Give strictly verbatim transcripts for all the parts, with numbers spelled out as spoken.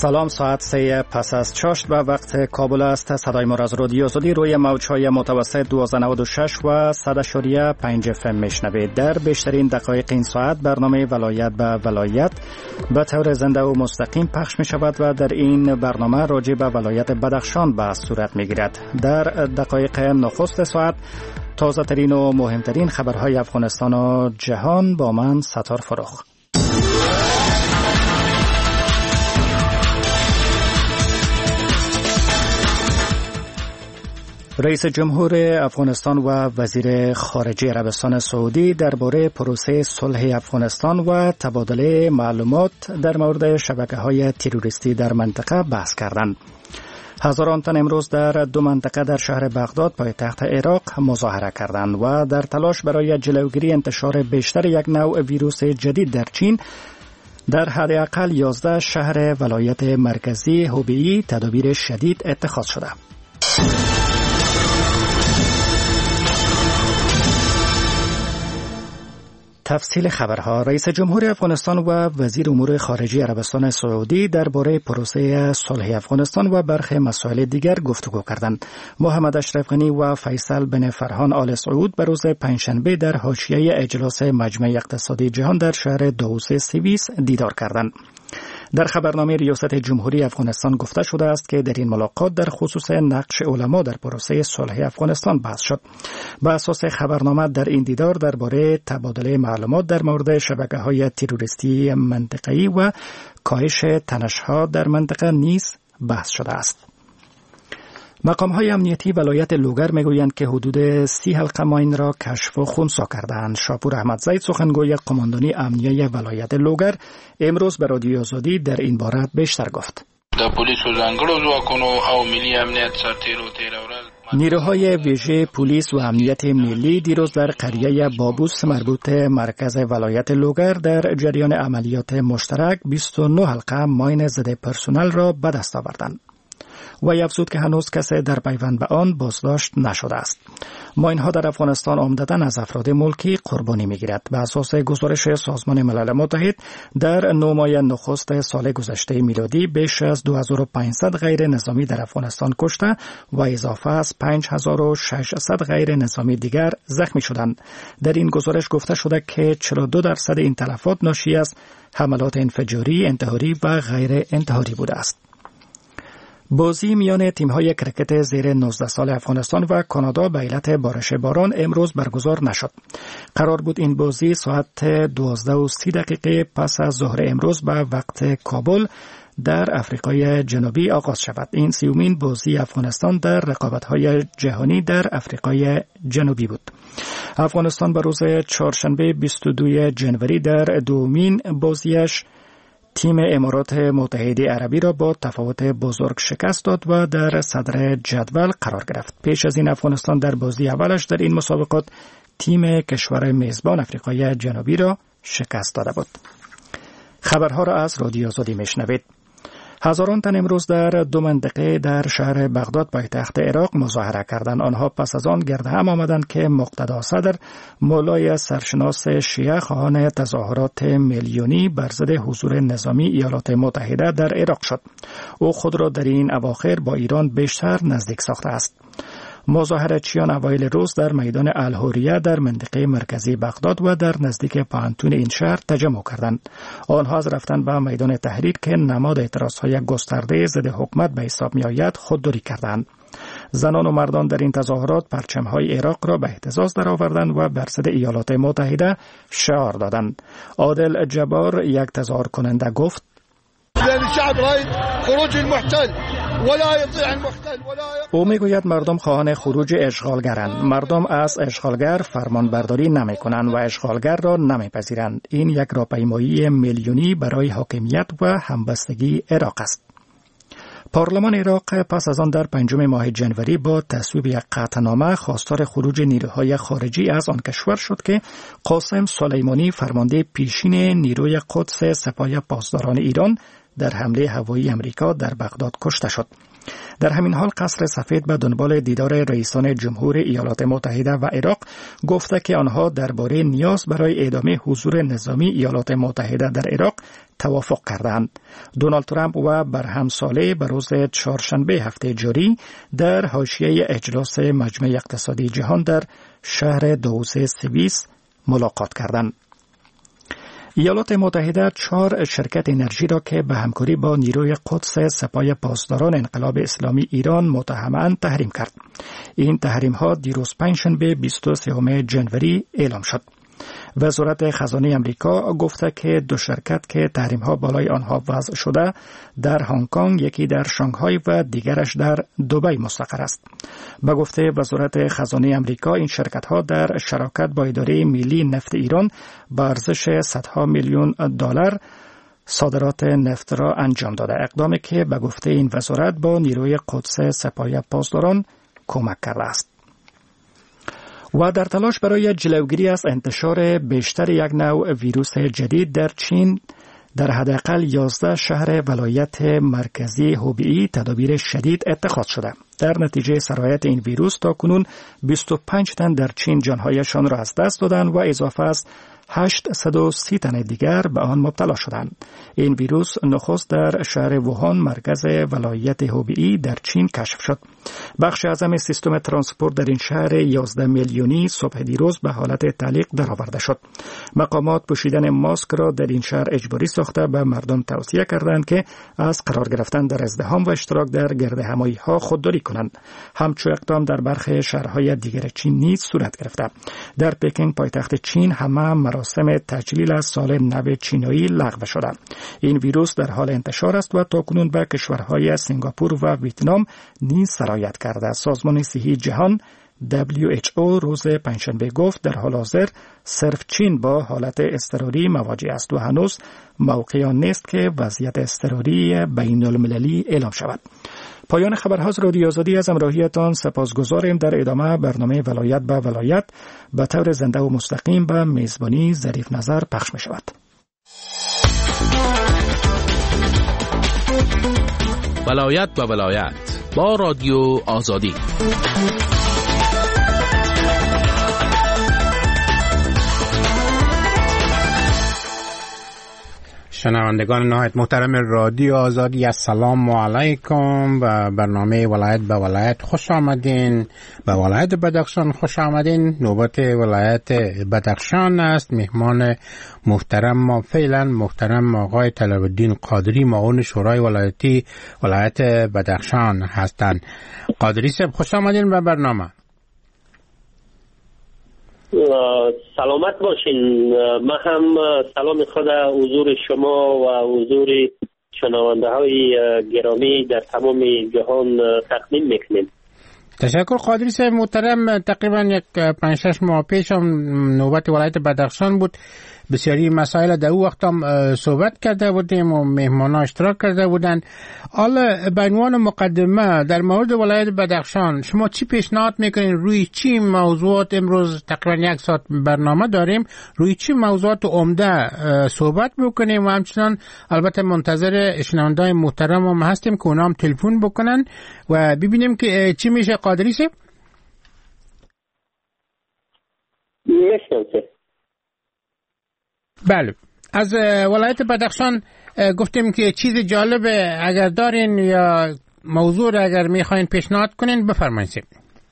سلام، ساعت سه پس از چاشت و وقت کابل است. صدای ما از رادیو آزادی روی موج‌های متوسط دویست و نود و شش و صد و پنج اف ام میشنوید. در بیشترین دقایق این ساعت برنامه ولایت به ولایت به طور زنده و مستقیم پخش می شود و در این برنامه راجع به ولایت بدخشان بحث صورت می گیرد. در دقایق نخست ساعت تازه ترین و مهمترین خبرهای افغانستان و جهان با من ستار فروخ. رئیس جمهور افغانستان و وزیر خارجه عربستان سعودی درباره پروسه صلح افغانستان و تبادل معلومات در مورد شبکه‌های تروریستی در منطقه بحث کردند. هزاران تن امروز در دو منطقه در شهر بغداد پایتخت عراق مظاهره کردند و در تلاش برای جلوگیری انتشار بیشتر یک نوع ویروس جدید در چین در حداقل یازده شهر ولایت مرکزی هوبئی تدابیر شدید اتخاذ شده. تفصیل خبرها. رئیس جمهور افغانستان و وزیر امور خارجه عربستان سعودی درباره پروسه صلح افغانستان و برخی مسائل دیگر گفتگو کردند. محمد اشرف غنی و فیصل بن فرحان آل سعود به روز پنجشنبه در حاشیه اجلاس مجمع اقتصادی جهان در شهر داووس سوئیس دیدار کردند. در خبرنامه ریاست جمهوری افغانستان گفته شده است که در این ملاقات در خصوص نقش علما در پروسه صلح افغانستان بحث شد. بر اساس خبرنامه در این دیدار درباره تبادل معلومات در مورد شبکه‌های تروریستی منطقه‌ای و کاهش تنش‌ها در منطقه نیز بحث شده است. مقام‌های امنیتی ولایت لوگر میگویند که حدود سی حلقه ماین را کشف و خنثی کردند. شاپور احمدزی سخنگوی قماندانی امنیه ولایت لوگر امروز به رادیو آزادی در این باره بیشتر گفت. نیروهای ویژه پلیس و امنیت ملی دیروز در قریه بابوس مربوط مرکز ولایت لوگر در جریان عملیات مشترک بیست و نه حلقه ماین ضد پرسنل را به دست آوردند. و افزود که هنوز کسی در پیوند به آن بازداشت نشده است. ماین‌ها در افغانستان عمدتاً از افراد ملکی قربانی می‌گیرد. به اساس گزارش سازمان ملل متحد در نه ماه نخست سال گذشته میلادی بیش از دو هزار و پانصد غیر نظامی در افغانستان کشته و اضافه از پنج هزار و ششصد غیر نظامی دیگر زخمی شدند. در این گزارش گفته شده که چهل و دو درصد این تلفات ناشی از حملات انفجاری، انتحاری و غیر انتحاری بوده است. بازی میان تیم‌های کرکت زیر نوزده سال افغانستان و کانادا به علت بارش باران امروز برگزار نشد. قرار بود این بازی ساعت دوازده و سی دقیقه پس از ظهر امروز به وقت کابل در افریقای جنوبی آغاز شود. این سیومین بازی افغانستان در رقابت‌های جهانی در افریقای جنوبی بود. افغانستان به روز چهارشنبه بیست و دو ژانویه در دومین بازیش تیم امارات متحده عربی را با تفاوت بزرگ شکست داد و در صدر جدول قرار گرفت. پیش از این افغانستان در بازی اولش در این مسابقات تیم کشور میزبان افریقای جنوبی را شکست داده بود. خبرها را از رادیو آزادی میشنوید. هزاران تن امروز در دو منطقه در شهر بغداد پایتخت عراق مظاهره کردند. آنها پس از آن گرد هم آمدند که مقتدا صدر مولای سرشناس شیعه خواهان تظاهرات میلیونی بر ضد حضور نظامی ایالات متحده در عراق شد. او خود را در این اواخر با ایران بیشتر نزدیک ساخته است. مظاهره‌چیان اوایل روز در میدان الحوریه در منطقه مرکزی بغداد و در نزدیک پانتون این شهر تجمع کردند. آنها از رفتن به میدان تحریر که نماد اعتراضهای گسترده ضد حکومت به حساب می‌آید خودداری کردند. زنان و مردان در این تظاهرات پرچم‌های عراق را به اهتزاز درآوردند و بر ضد ایالات متحده شعار دادند. عادل جبار یک تظاهر کننده گفت: او میگوید مردم خواهان خروج اشغالگرند. مردم از اشغالگر فرمان برداری نمی کنند و اشغالگر را نمی پذیرند. این یک راهپیمایی میلیونی برای حاکمیت و همبستگی عراق است. پارلمان عراق پس از آن در پنجم ماه ژانویه با تصویب یک قطعنامه خواستار خروج نیروهای خارجی از آن کشور شد که قاسم سلیمانی فرمانده پیشین نیروی قدس سپاه پاسداران ایران در حمله هوایی امریکا در بغداد کشته شد. در همین حال قصر سفید به دنبال دیدار رئیسان جمهور ایالات متحده و عراق گفته که آنها درباره نیاز برای ادامه حضور نظامی ایالات متحده در عراق توافق کردند. دونالد ترامپ و برهم ساله به روز چهارشنبه هفته جاری در حاشیه اجلاس مجمع اقتصادی جهان در شهر داووس سوئیس ملاقات کردند. ایالات متحده چهار شرکت انرژی را که به همکاری با نیروی قدس سپاه پاسداران انقلاب اسلامی ایران متهمند تحریم کرد. این تحریم ها دیروز پنجشنبه بیست و سوم ژانویه اعلام شد. وزارت خزانه امریکا گفته که دو شرکت که تحریم ها بالای آنها وضع شده در هنگ کنگ، یکی در شانگهای و دیگرش در دبی مستقر است. به گفته وزارت خزانه امریکا این شرکت ها در شراکت با اداره ملی نفت ایران به ارزش صدها میلیون دلار صادرات نفت را انجام داده، اقدامی که به گفته این وزارت با نیروی قدس سپاه پاسداران کمک کرده است. و در تلاش برای جلوگیری از انتشار بیشتر یک نوع ویروس جدید در چین، در حداقل یازده شهر ولایت مرکزی هوبئی تدابیر شدید اتخاذ شده. در نتیجه سرایت این ویروس تا کنون بیست و پنج تن در چین جانهایشان را از دست دادند و اضافه از هشتصد و سی تن دیگر به آن مبتلا شدند. این ویروس نخست در شهر ووهان مرکز ولایت هوبئی در چین کشف شد. بخش اعظم سیستم ترانسپورت در این شهر یازده میلیونی صبح دیروز به حالت تعلیق درآورده شد. مقامات پوشیدن ماسک را در این شهر اجباری ساخته به مردم توصیه کردند که از قرار گرفتن در ازدحام و اشتراک در گردهمایی ها خودداری کنند. همچو اقدام در برخی شهرهای دیگر چین نیز صورت گرفته. در پکینگ پایتخت چین همه مراسم تجلیل از سال نو چینایی لغو شده. این ویروس در حال انتشار است و تاکنون به کشورهای سنگاپور و ویتنام نیز سرایت کرده. سازمان صحی جهان دبلیو اچ او روز پنجشنبه گفت در حال حاضر صرف چین با حالت اضطراری مواجه است و هنوز موقع آن نیست که وضعیت اضطراری بین المللی اعلام شود. پایان خبرها از رادیو آزادی، از همراهیتان سپاسگزاریم. در ادامه برنامه ولایت به ولایت به طور زنده و مستقیم به میزبانی ظریف نظر پخش می شود. ولایت به ولایت با رادیو آزادی. شنوندگان نهایت محترم رادیو آزادی، السلام علیکم. و برنامه ولایت به ولایت خوش آمدین. به ولایت بدخشان خوش آمدین. نوبت ولایت بدخشان است. مهمان محترم ما فعلا محترم آقای طلب الدین قادری، معاون شورای ولایتی ولایت بدخشان هستند. قادری صاحب خوش آمدین به برنامه. سلامت باشین. من هم سلام خود حضور شما و حضور شنونده های گرامی در تمام جهان تقدیم میکنیم. تشکر قادری صاحب محترم. تقریبا یک پنج شش ماه پیش هم نوبت ولایت بدخشان بود. بسیاری مسائل در او وقت هم صحبت کرده بودیم و مهمانا اشتراک کرده بودن. حالا به عنوان مقدمه در مورد ولایت بدخشان شما چی پیشنهاد میکنین؟ روی چی موضوعات امروز تقریبا یک ساعت برنامه داریم، روی چی موضوعات عمده صحبت میکنیم و همچنان البته منتظر شنونده‌های محترم هم هستیم که اونا هم تلفن بکنن و ببینیم که چی میشه. قادری صاحب میشنم. بله، از ولایت بدخشان گفتیم که چیز جالبه اگر دارین یا موضوع اگر میخواین پیشنهاد کنین بفرمایید.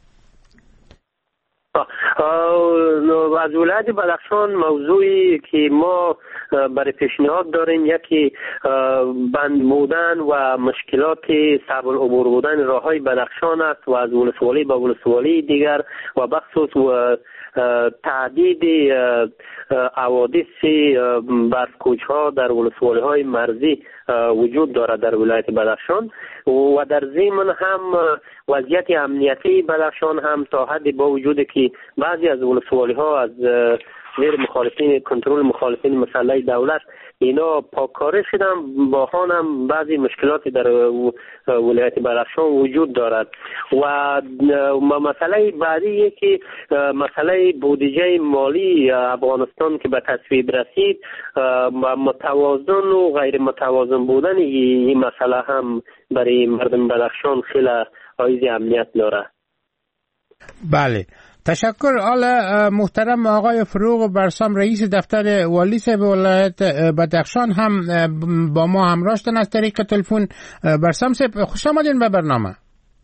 از ولایت بدخشان موضوعی که ما برای پیشنهاد داریم یکی بند بودن و مشکلات صعب العبور بودن راههای بدخشان است و از ولسوالی به ولسوالی دیگر و بخصوص و تعدید حوادث برفکوچ‌ها در ولسوالی‌های مرزی وجود دارد در ولایت بدخشان و در ضمن هم وضعیت امنیتی بدخشان هم تا حدی با وجود که بعضی از ولسوالی‌ها از زیر مخالفین کنترل مخالفین مسلح دولت اینا پاککاری شدن، با آن هم بعضی مشکلاتی در ولایت بدخشان وجود دارد و مسئله بعدی یکی مسئله بودجه مالی افغانستان که به تصویب رسید متوازن و غیر متوازن بودن این مسئله هم برای مردم بدخشان خیلی عایز امنیت داره. بله، تشکر. حالا محترم آقای فروغ برسام رئیس دفتر والی صاحب ولایت بدخشان هم با ما همراه شدن از طریق تلفن. برسام صاحب خوش آمدین به برنامه.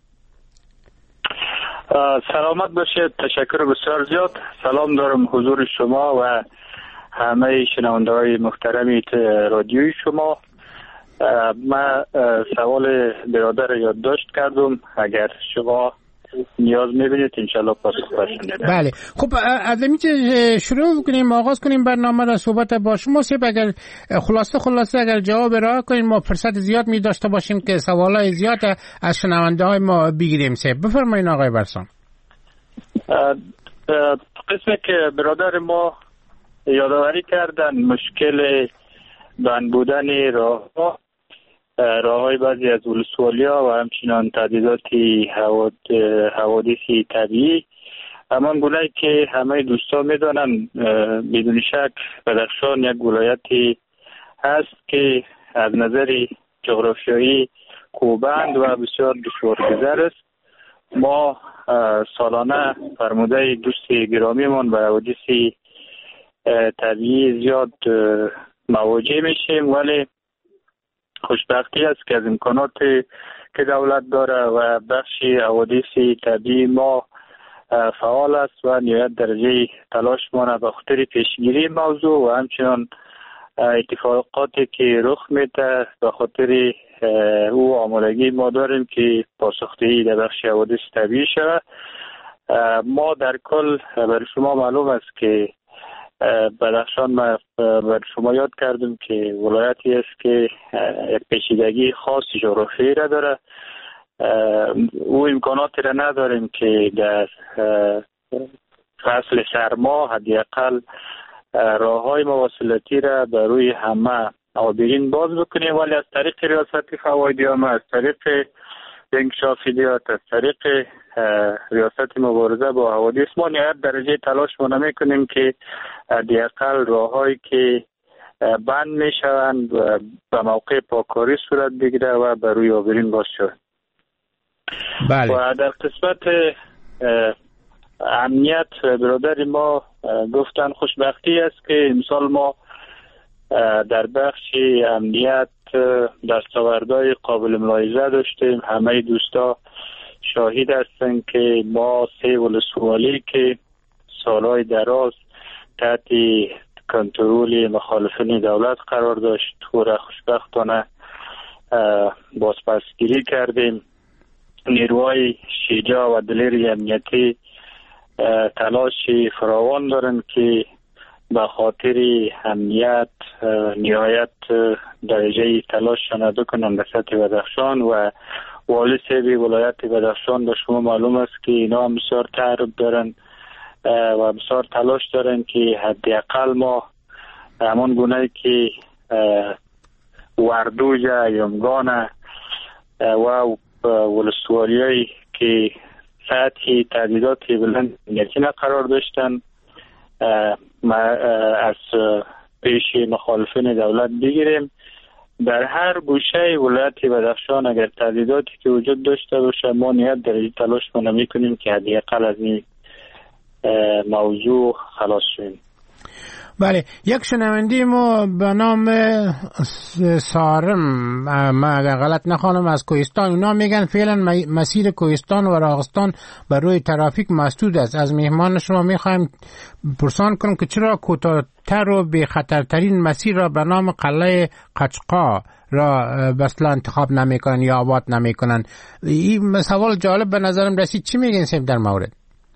سلامت باشید. تشکر بسیار زیاد. سلام دارم حضور شما و همه شنونده های محترمی رادیوی شما. من سوال برادر یادداشت کردم، اگر شما نیاز میبینید انشالله پاسخ باشید. بله خب از اینجا شروع کنیم، آغاز کنیم برنامه را. صحبت با شما سیب اگر خلاصه خلاصه اگر جواب راه کنیم ما فرصت زیاد می داشته باشیم که سوالای زیاد از شنونده های ما بگیریم. سیب بفرمایید آقای برسام. قسمی که برادر ما یادآوری کردن مشکل بند بودن راه راه های بعضی از ولسوالیا و همچنان تعدیداتی حوادثی طبیعی، همان گونه که همه دوستان میدانن بدون شک بدخشان یک ولایتی هست که از نظر جغرافیایی کوهبند و بسیار دشوارگذر است. ما سالانه فرموده دوست گرامیمان به حوادث طبیعی زیاد مواجه میشیم، ولی خوشبختی است که از امکانات که دولت داره و بخشی حوادث طبیعی ما فعال است و نهایت درجه تلاش ما به خاطر پیشگیری موضوع و همچنان اتفاقاتی که رخ میده به خاطر او آمادگی ما داریم که پاسخدهی در بخش حوادث طبیعی شود. ما در کل برای شما معلوم است که بدخشان ما بر شما یاد کردم که ولایتی است که یک پیچیدگی خاص جغرافیایی را داره. او امکاناتی را نداریم که در فصل سرما حداقل راههای مواصلاتی را بر روی همه آبرین باز بکنیم، ولی از طریق ریاست فواید عامه، از طریق انکشاف ایدیات، از طریق ریاست مبارزه با حوادث ما نهایت درجه تلاش ما نمی کنیم که حداقل راههایی که بند می شوند به موقع پاکاری صورت بگیره و بر روی آبرین باز شود. بله. و در قسمت امنیت برادر ما گفتن خوشبختی است که امسال ما در بخش امنیت دستاوردهای قابل ملاحظه داشتیم. همه دوستا شاهد هستند که ما سه ولسوالی که سالهای دراز تحت کنترل مخالفین دولت قرار داشت و را خوشبختانه بازپسگیری کردیم. نیروهای شجاع و دلیر امنیتی تلاش فراوان دارند که به خاطر امنیت نهایت درجه تلاش شناده کنند به سطح بدخشان و والی صاحب ولایت بدخشان به شما معلوم است که اینا هم بسیار تعهد دارن و بسیار تلاش دارن که حداقل ما همان گونه که وردوج، یمگان و ولسوالیایی که سطح تعدیدات بلند امنیتی قرار داشتن از پیش مخالفین دولت بگیریم. در هر گوشه ولایت بدخشان اگر تعدیداتی که وجود داشته باشه ما نهایت درجه تلاش ما نمی‌کنیم که حداقل از این موضوع خلاص شویم. بله، یک شنونده ما به نام سارم، ما اگر غلط نخوانم، از کوهستان، اونا میگن فعلا مسیر کوهستان و راغستان بر روی ترافیک مسدود است. از مهمان شما میخوایم پرسان کنم که چرا کوتاه‌تر و به خطرترین مسیر را به نام قلعه قچقا را بسلا انتخاب نمیکنن یا آباد نمیکنن؟ این سوال جالب به نظرم رسید. چی میگین سیم در مورد؟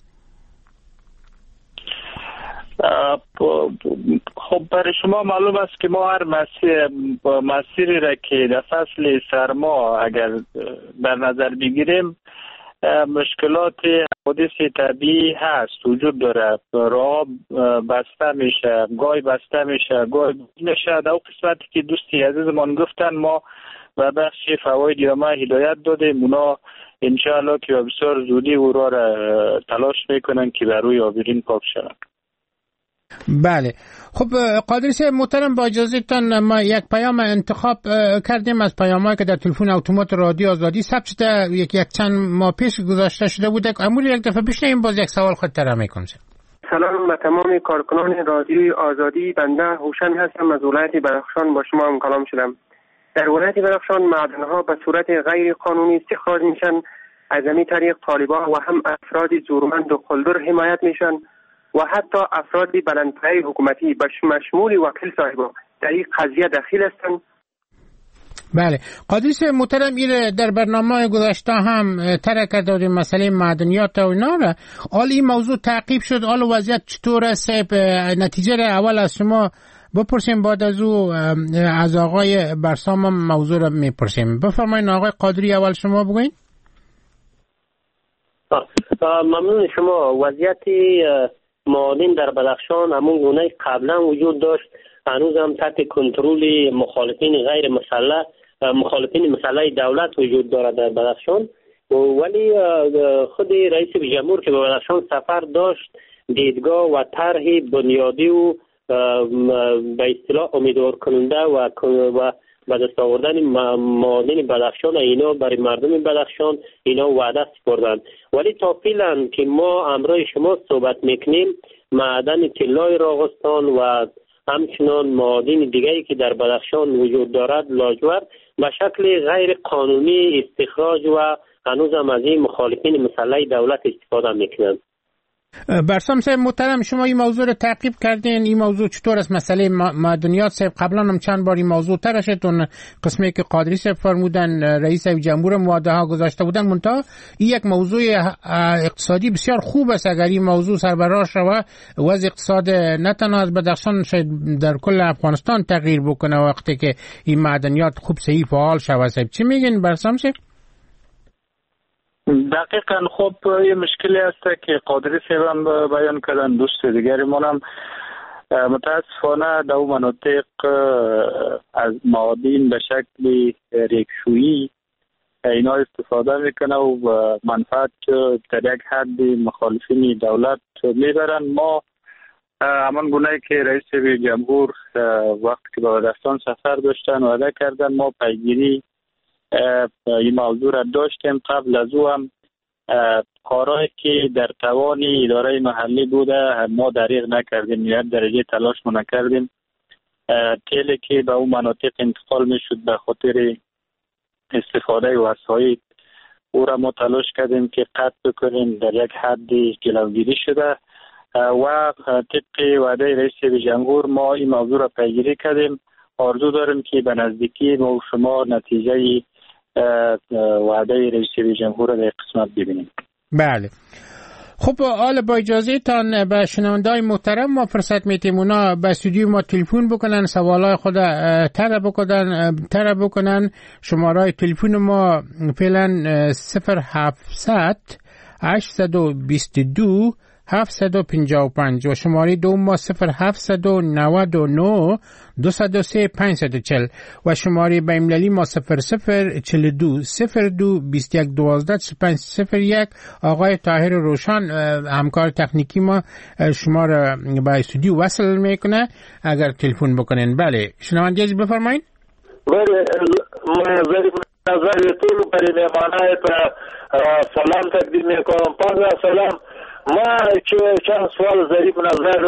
خب برای شما معلوم است که ما هر مسیر مسیری را که در فصل سرما اگر در نظر بگیریم مشکلات حوادث طبیعی هست، وجود داره. راه بسته میشه، گاهی بسته میشه، گاهی میشه. در قسمتی که دوستی عزیزمان گفتن ما و بخش فواید عامه هدایت دادیم، اونا انشاءالله که بسیار زودی او را تلاش میکنن که بر روی آبرین پاک شوند. بله. خب قادری صاحب محترم، با اجازهتان ما یک پیام انتخاب کردیم از پیامایی که در تلفن اتومات رادیو آزادی ثبت شده، یک یک چند ماه پیش گذاشته شده بوده. امور یک دفعه بشنویم، باز یک سوال خود طرح میکنم. سلام به تمام کارکنان رادیوی آزادی. بنده هوشنگ هستم از ولایت بدخشان. با شما هم کلام شدم. در ولایت بدخشان معدن‌ها به صورت غیر قانونی استخراج میشن. از این طریق طالبان و هم افراد زورمند و قلدر حمایت میشن و حتی افراد بلندپایه حکومتی به مشمول وکیل صاحبا در این قضیه دخیل هستند. بله. قادری صاحب محترم، این در برنامه گذشته هم طرح کرده مسئله معدنیات و اینا را. حال این موضوع تعقیب شد، حال وضعیت چطور است؟ نتیجه را اول از شما بپرسیم، بعد از او از آقای برسام هم موضوع را میپرسیم. بفرمایید آقای قادری، اول شما بگوین. ممنون شما. وضعیت معادن در بدخشان همون گونه قبلا وجود داشت، هنوز هم تحت کنترل مخالفین غیر مسلح مخالفین مسلح دولت وجود دارد در بدخشان. ولی خود رئیس جمهور که به بدخشان سفر داشت، دیدگاه و طرح بنیادی و به اصطلاح امیدوار کننده و و به دست آوردن معادن بدخشان اینا برای مردم بدخشان اینا وعده سپردند. ولی تا فعلا که ما همراه شما صحبت میکنیم، معدن طلای راغستان و همچنان معادن دیگری که در بدخشان وجود دارد لاجورد به شکل غیر قانونی استخراج و هنوز هم از این مخالفین مسلح دولت استفاده میکنند. برسام صاحب محترم، شما این موضوع رو تعقیب کردین. این موضوع چطور است؟ مسئله معدنیات صاحب قبلا هم چند بار این موضوع طرح شد، اون قسمی که قادری صاحب فرمودن رئیس جمهور مواده ها گذاشته بودن. منتها این یک موضوع اقتصادی بسیار خوب است. اگر این موضوع سربراز شود، وضع اقتصاد نه تنها از بدخشان شاید در کل افغانستان تغییر بکنه وقتی که این معدنیات خوب صحیح فعال شود. صاحب چی میگین برسام صاحب؟ دقیقاً. خب یه مشکلی هست که قادری صاحب هم بیان کردن، دوست دیگری ما هم متاسفانه در اون مناطق از معادن به شکل ریکشویی اینا استفاده میکنه و منفعت در یک حد مخالفین دولت میبرن. ما همان گونه‌ای که رئیس جمهور وقتی که به بدخشان سفر داشتن وعده کردن، ما پیگیری این موضوع را داشتیم. قبل از او هم کارهایی که در توان اداره محلی بوده ما دریغ نکردیم، یا درجه تلاش ما نکردیم. تیلی که به اون مناطق انتقال می شد به خاطر استفاده وسایل، او را ما تلاش کردیم که قطع بکنیم، در یک حد جلوگیری شده و طبق وعده رئیس جمهور ما این موضوع را پیگیری کردیم. آرزو داریم که به نزدیکی ما و شما نتیجه وعده رئیس جمهور را در قسمت ببینیم. بله. خب حالا با اجازه تان به شنونده‌های محترم ما فرصت میتیم اونا به استودیو ما تلفن بکنن، سوالای خود طرح بکنن طرح بکنن. شماره تلفن ما فعلا صفر هفتصد هشتصد و بیست و دو هفتصد و پنجاه و پنج و شماره دوم ما صفر هفتصد و نود و نه دویست و سه پانصد و چهل و شماره بین‌المللی ما صفر صفر چهل و دو صفر دو بیست و یک دوازده پنج صفر یک. آقای طاهر روشن همکار تکنیکی ما شما را به استودیو وصل میکنه اگر تلفن بکنین. بله شنونده عزیز بفرمایید. بله من ظریف نظریتون برای مهمانای سلام تقدیم میکنم. پس سلام. ما که چند سوال ظریف نظر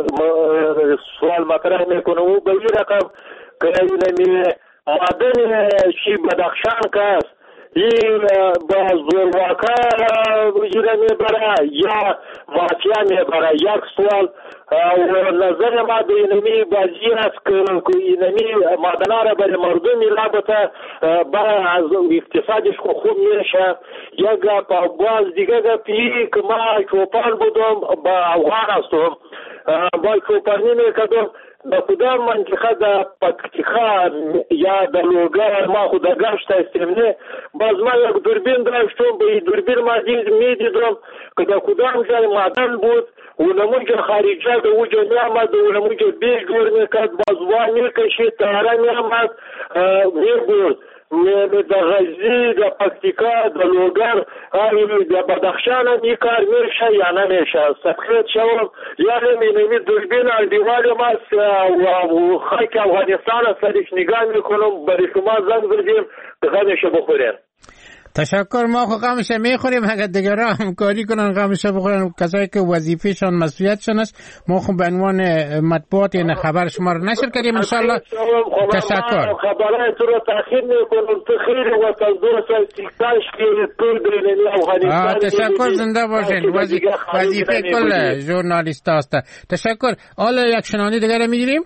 سوال مطرح میکنم و به این رقم که این معدن چی بدخشان که این با زورواکا اجرا میبره یا مافیا میبره. یک سوال و نظر ما به اینمی بازی است که اینمی معدنها را برای مردمی رابطه برای از اقتصادش خوب میشه. یک باز دیگه گفتی که ما چوپان بودم با افغان هستم، با چوپانی میکردم در کدام منطقه در پکتیکا یا در لوگر ما خود گشت هستیم نه. باز ما یک دوربین داشتم، به این دوربین ما میدیدم که در کدام جای معدن بود و نمونجا خارجه در اوجا میامد و نمونجا بیش دور میکرد، باز وان میکشید تاره میامد میبود. در غزنی، در پکتیکا، در لوگر، در بدخشان این کار میشه یا نمیشه؟ سبخیت شوم یعنی مینمی دوربین دیوار ما و خاک افغانستان سرش نگاه میکنم، برای شما زنگ بردیم غمش بخوریم. تشکر. ما خو غمش میخوریم، اگر دیگران همکاری کنن غمش بخورن، کسایی که وظیفهشان مسئولیتشان است. ما خو به عنوان مطبوعات این خبر شما رو نشر کردیم ان شاء الله. تشکر. خبرای تو رو تاخیر میکنم، تو خیر و تندور سال تیکتاش که تو درین افغانستان. تشکر، زنده باشین. وظیفه کل ژورنالیست است. تشکر. حالا یک شنونده دیگر میگیریم.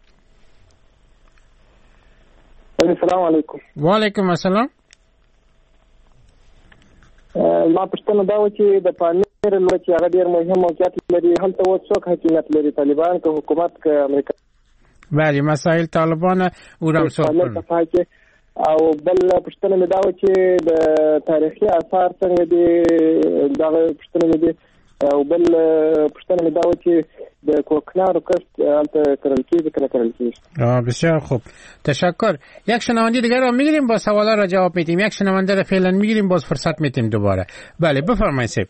السلام علیکم. و علیکم السلام. ما پښتنه دا و چې د پامیر لور چې هغه ډیر مهم موقعیت لري، هلته اوس څوک حکومت لري، طالبان که حکومت که امریکا؟ بله، مسائل طالبان او را مسئول کړي. او بل پښتنه مې دا و چې د تاریخي آثار څنګه دي، دغه پښتنه مې دي. او بل پښتنه مې دا و چې د کوکنارو کښت هلته کرل کېږي که نه کرل کېږي. بسیار خوب، تشکر. یک شنونده دیگر رو میگیریم، با سوالا را جواب میدیم. یک شنونده را فعلا میگیریم، باز فرصت میتیم دوباره. بله بفرمایید سیف.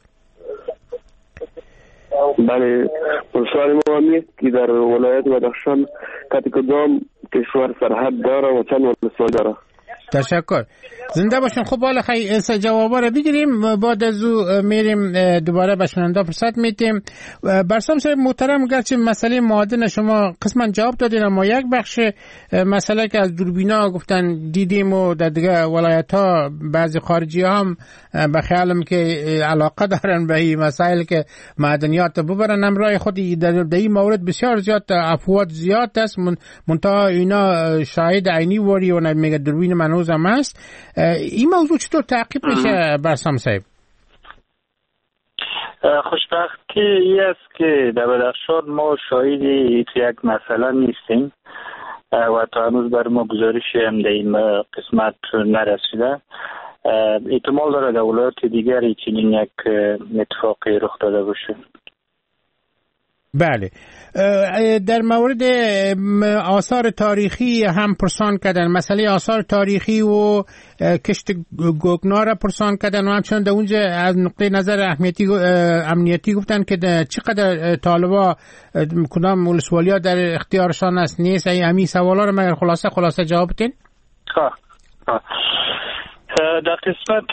بله، ولسوالی موامی که در ولایت بدخشان کتی کدام کشور سرحد داره و چند ولسوالی داره. تشکر، زنده باشین. خب حالا خیلی جوابا رو بگیریم، بعد از او میریم دوباره به شنونده فرصت میتیم. برسام صاحب محترم، گرچه مسئله معادن شما قسما جواب دادین، اما یک بخش مسئله که از دوربینا گفتن دیدیم و در دیگه ولایت ها بعضی خارجی هم به خیالم که علاقه دارن به این مسائل که معدنیات ببرن امرای خودی. در این مورد بسیار زیاد افواد زیاد است، منتها اینا شاهد عینی وری و میگه دوربین منوز هم است. این موضوع چطور تعقیب میشه برسام صاحب؟ خوشبختی ای است که در بدخشان ما شاهدی یک مسئله نیستیم و تا هنوز بر ما گزارشی هم در این قسمت نرسیده. احتمال داره در ولایات دیگری چنین یک اتفاقی رخ داده باشه. بله، در مورد آثار تاریخی هم پرسان کردن، مسئله آثار تاریخی و کشت گوگنا را پرسان کردن و همچنان در اونجا از نقطه نظر اهمیتی امنیتی گفتن که چقدر طالبا کدام ولسوالیا در اختیارشان است نیست. این همین سوالا رو مگر خلاصه خلاصه جواب بدین؟ خواه در قسمت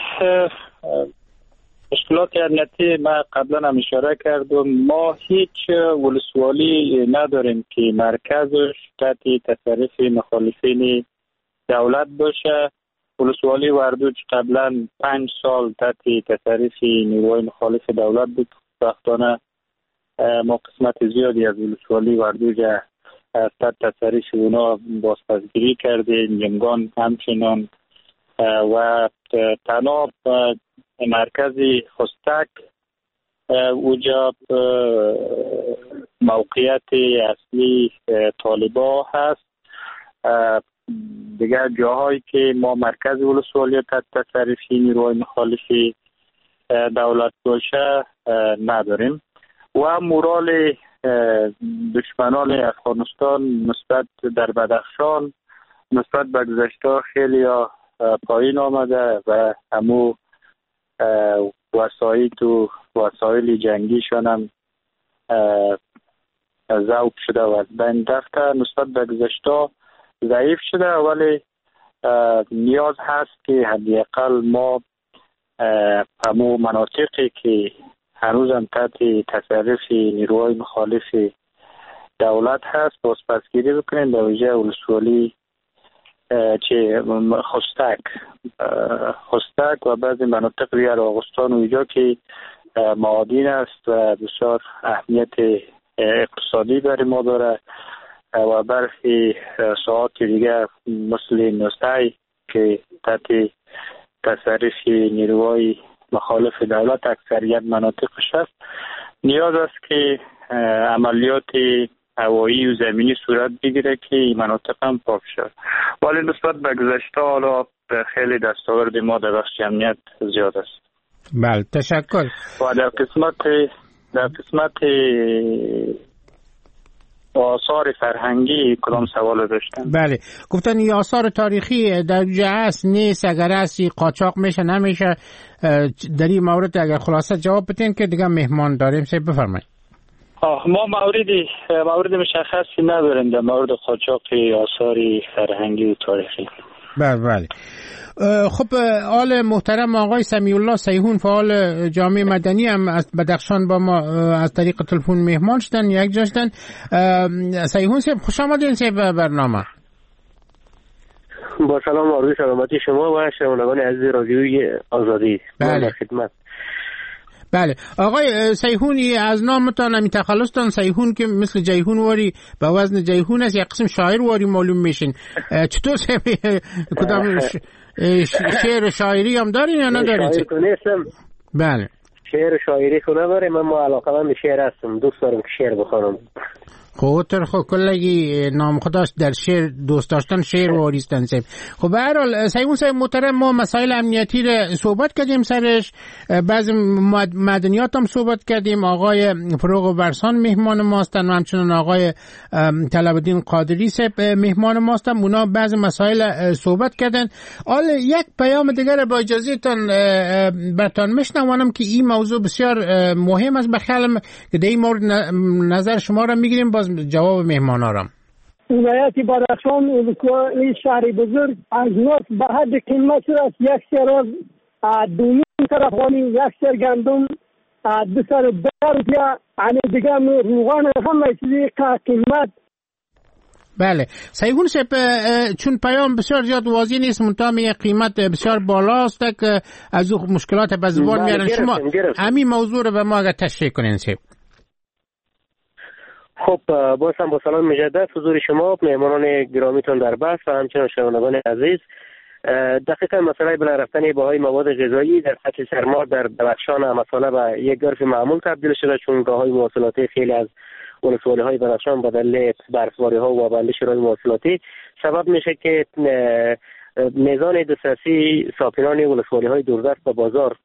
مشکلات امنیتی ما قبلا هم اشاره کردم، ما هیچ ولسوالی نداریم که مرکزش تحت تصرف مخالفین دولت باشه. ولسوالی وردوج قبلا پنج سال تحت تصرف نیروهای مخالف دولت بود. وقتانه ما قسمت زیادی از ولسوالی وردوج تحت تصرف اونا بازپسگیری کردیم، جنگان همچنان. و تنها مرکزی خستک اوجا موقعیت اصلی طالبا هست. دیگر جاهایی که ما مرکز ولسوالی تحت تصرف نیروهای مخالفی دولت باشه نداریم. و مورال دشمنان افغانستان نسبت در بدخشان نسبت به گذشته خیلی پایین آمده و همو وسایل و وسایل جنگیشان هم ذوب شده و از بین رفته. نسبت به گذشته ضعیف شده، ولی نیاز هست که حداقل ما همو مناطقی که هنوز هم تحت تصرف نیروهای مخالف دولت هست بازپسگیری بکنیم. در ویژه ولسوالی چه خستک خستک و بعضی مناطق دیگر آغستان و اینجا که معادن است و بسیار اهمیت اقتصادی برای ما داره و برخی ساعات دیگر مثل نوستای که تحت تصرف نیروهای مخالف دولت اکثریت مناطقش است. نیاز است که عملیات هوایی و زمینی صورت بگیره که این مناطق هم پاک شد. ولی نسبت به گذشته حالا خیلی دستاورد ما در بخش امنیت زیاد است. بله، تشکر. و در قسمت در قسمت آثار فرهنگی کدام سوال داشتن؟ بله گفتن این آثار تاریخی در جا هست نیست، اگر هستی قاچاق میشه نمیشه، در این مورد اگر خلاصه جواب بدین که دیگه مهمان داریم. سه بفرمایید. ما موردی مورد مشخصی نداریم در مورد قاچاق آثار فرهنگی و تاریخی. بله بله. خب آل محترم آقای سمیع الله سیحون فعال جامعه مدنی هم از بدخشان با ما از طریق تلفن مهمان شدن، یک جا شدن. سیحون صاحب خوش آمدین صاحب برنامه. با سلام و عرض سلامتی شما و شنوندگان عزیز رادیوی آزادی. بله خدمت. بله آقای سیحونی از نامتان همی تخلصتان سیحون که مثل جیهون واری به وزن جیهون است، یک قسم شاعر واری معلوم میشین. چطور کدام شعر شاعری هم دارین یا ندارین؟ شاعر که نیستم. بله شعر شاعری که نداریم، من علاقه‌مند به شعر هستم، دوست دارم که شعر بخونم. خب تر خب کلگی نام خداش در شعر دوست داشتن شعر واریستن سیم. خب به هر حال سیمون صاحب محترم ما مسائل امنیتی را صحبت کردیم سرش، بعضی مدنیات هم صحبت کردیم. آقای فروغ ورسان مهمان ما هستن و همچنان آقای طلب الدین قادری صاحب مهمان ما هستن، اونا بعضی مسائل صحبت کردن. حالا یک پیام دیگر با اجازهتون براتون میشنوانم که این موضوع بسیار مهم است، بخیالم که در این مورد نظر شما را میگیریم، باز جواب مهمانارم. ولایت بدخشان این شهر بزرگ از نفت به حد قیمت است. یک سر دومین طرفانی، یک سر گندم دو سر برگیا علی دیگه روغان همه چیزی قیمت. بله سیحون صاحب چون پیام بسیار زیاد واضح نیست، منتها میگه قیمت بسیار بالاست که از او مشکلات به زبان میارن. شما همین موضوع رو به ما اگر تشریح کنین صاحب. خب باز هم با سلام مجدد حضور شما، مهمانان گرامیتون در بحث و همچنان شنوندگان عزیز. دقیقا مسئله بالا رفتن بهای مواد غذایی در سطح سرما در بدخشان مسئله به یک عرف معمول تبدیل شده، چون راههای مواصلاتی خیلی از ولسوالی‌های بدخشان به دلیل برفباری‌ها و بندش راههای مواصلاتی سبب میشه که میزان دسترسی ساکنان ولسوالی‌های دوردست به بازار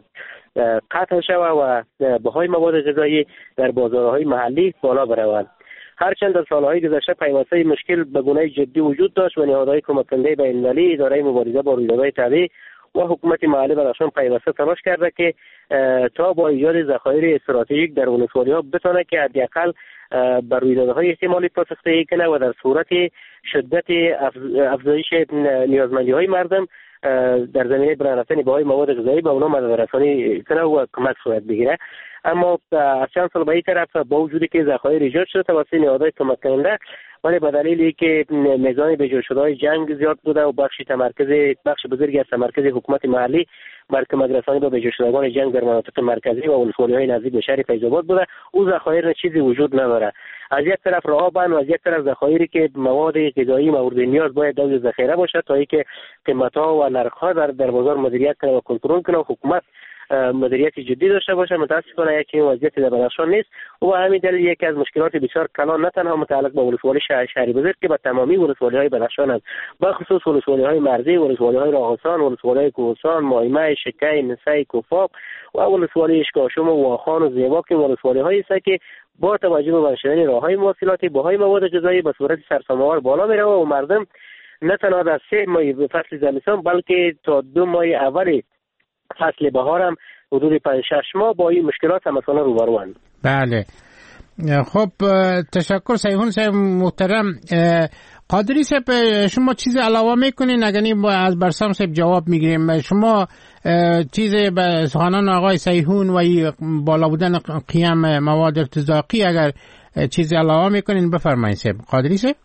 قطع شود و بهای مواد غذایی در بازارهای محلی بالا برود. هرچند در سالهای گذشته پیوسته مشکل به گونه جدی وجود داشت و نهادهای کمک‌کننده بین‌المللی، اداره مبارزه با رویدادهای طبیعی و حکومت محلی بدخشان پیوسته تلاش کرده که تا با ایجاد ذخایر استراتژیک در ولسوالی‌ها بتونه که حداقل بر رویدادهای احتمالی پاسخ‌دهی کنه و در صورت شدت افزایش نیازمندی‌های مردم در زمینه برآوردن بهای مواد غذایی به اونها مدد رسانی کنه و کمک صورت بگیره. اما از چند سال به این طرف با وجودی که ذخایر ایجاد شده توسط نهادهای کمک کننده، ولی به دلیلی که میزان بجا شده‌های جنگ زیاد بوده و بخش تمرکز بخش بزرگی از تمرکز حکومت محلی بر کمک رسانی به بجا شدگان جنگ در مناطق مرکزی و ولسوالی‌های نزدیک به شهر فیض آباد بوده، او ذخایر چیزی وجود نداره. از یک طرف راه بند و از یک طرف ذخایری که مواد غذایی مورد نیاز باید در ذخیره باشه تا اینکه قیمت‌ها و نرخ‌ها در در بازار مدیریت کنه و کنترل کنه و حکومت مدیریت جدی داشته باشه. متاسفانه یکی وضعیت در بدخشان نیست و همین دلیل یکی از مشکلات بسیار کلان نه تنها متعلق به ولسوالی شهر شهری بزرگ که به تمامی ولسوالی‌های بدخشان است، به خصوص ولسوالی‌های مرزی، ولسوالی‌های راهستان، ولسوالی‌های کوهستان، مایمه، شکی، نسای، کوفاق و ولسوالی اشکاشم و واخان و زیبا که ولسوالی‌هایی است که با توجه به بنشدن راههای مواصلاتی بهای مواد غذایی به صورت سرسام‌آور بالا میره و مردم نه تنها در سه ماه فصل زمستان بلکه تا دو ماه اول فصل بهار هم حدود پنج شش ماه با این مشکلات هم مثلا روبروند. بله خب تشکر سیحون صاحب محترم. قادری صاحب شما چیز علاوه میکنین؟ اگر با از برسام صاحب جواب میگیریم. شما چیز به سخنان آقای سیحون و بالا بودن قیم مواد ارتزاقی اگر چیز علاوه میکنین بفرمایید صاحب. قادری صاحب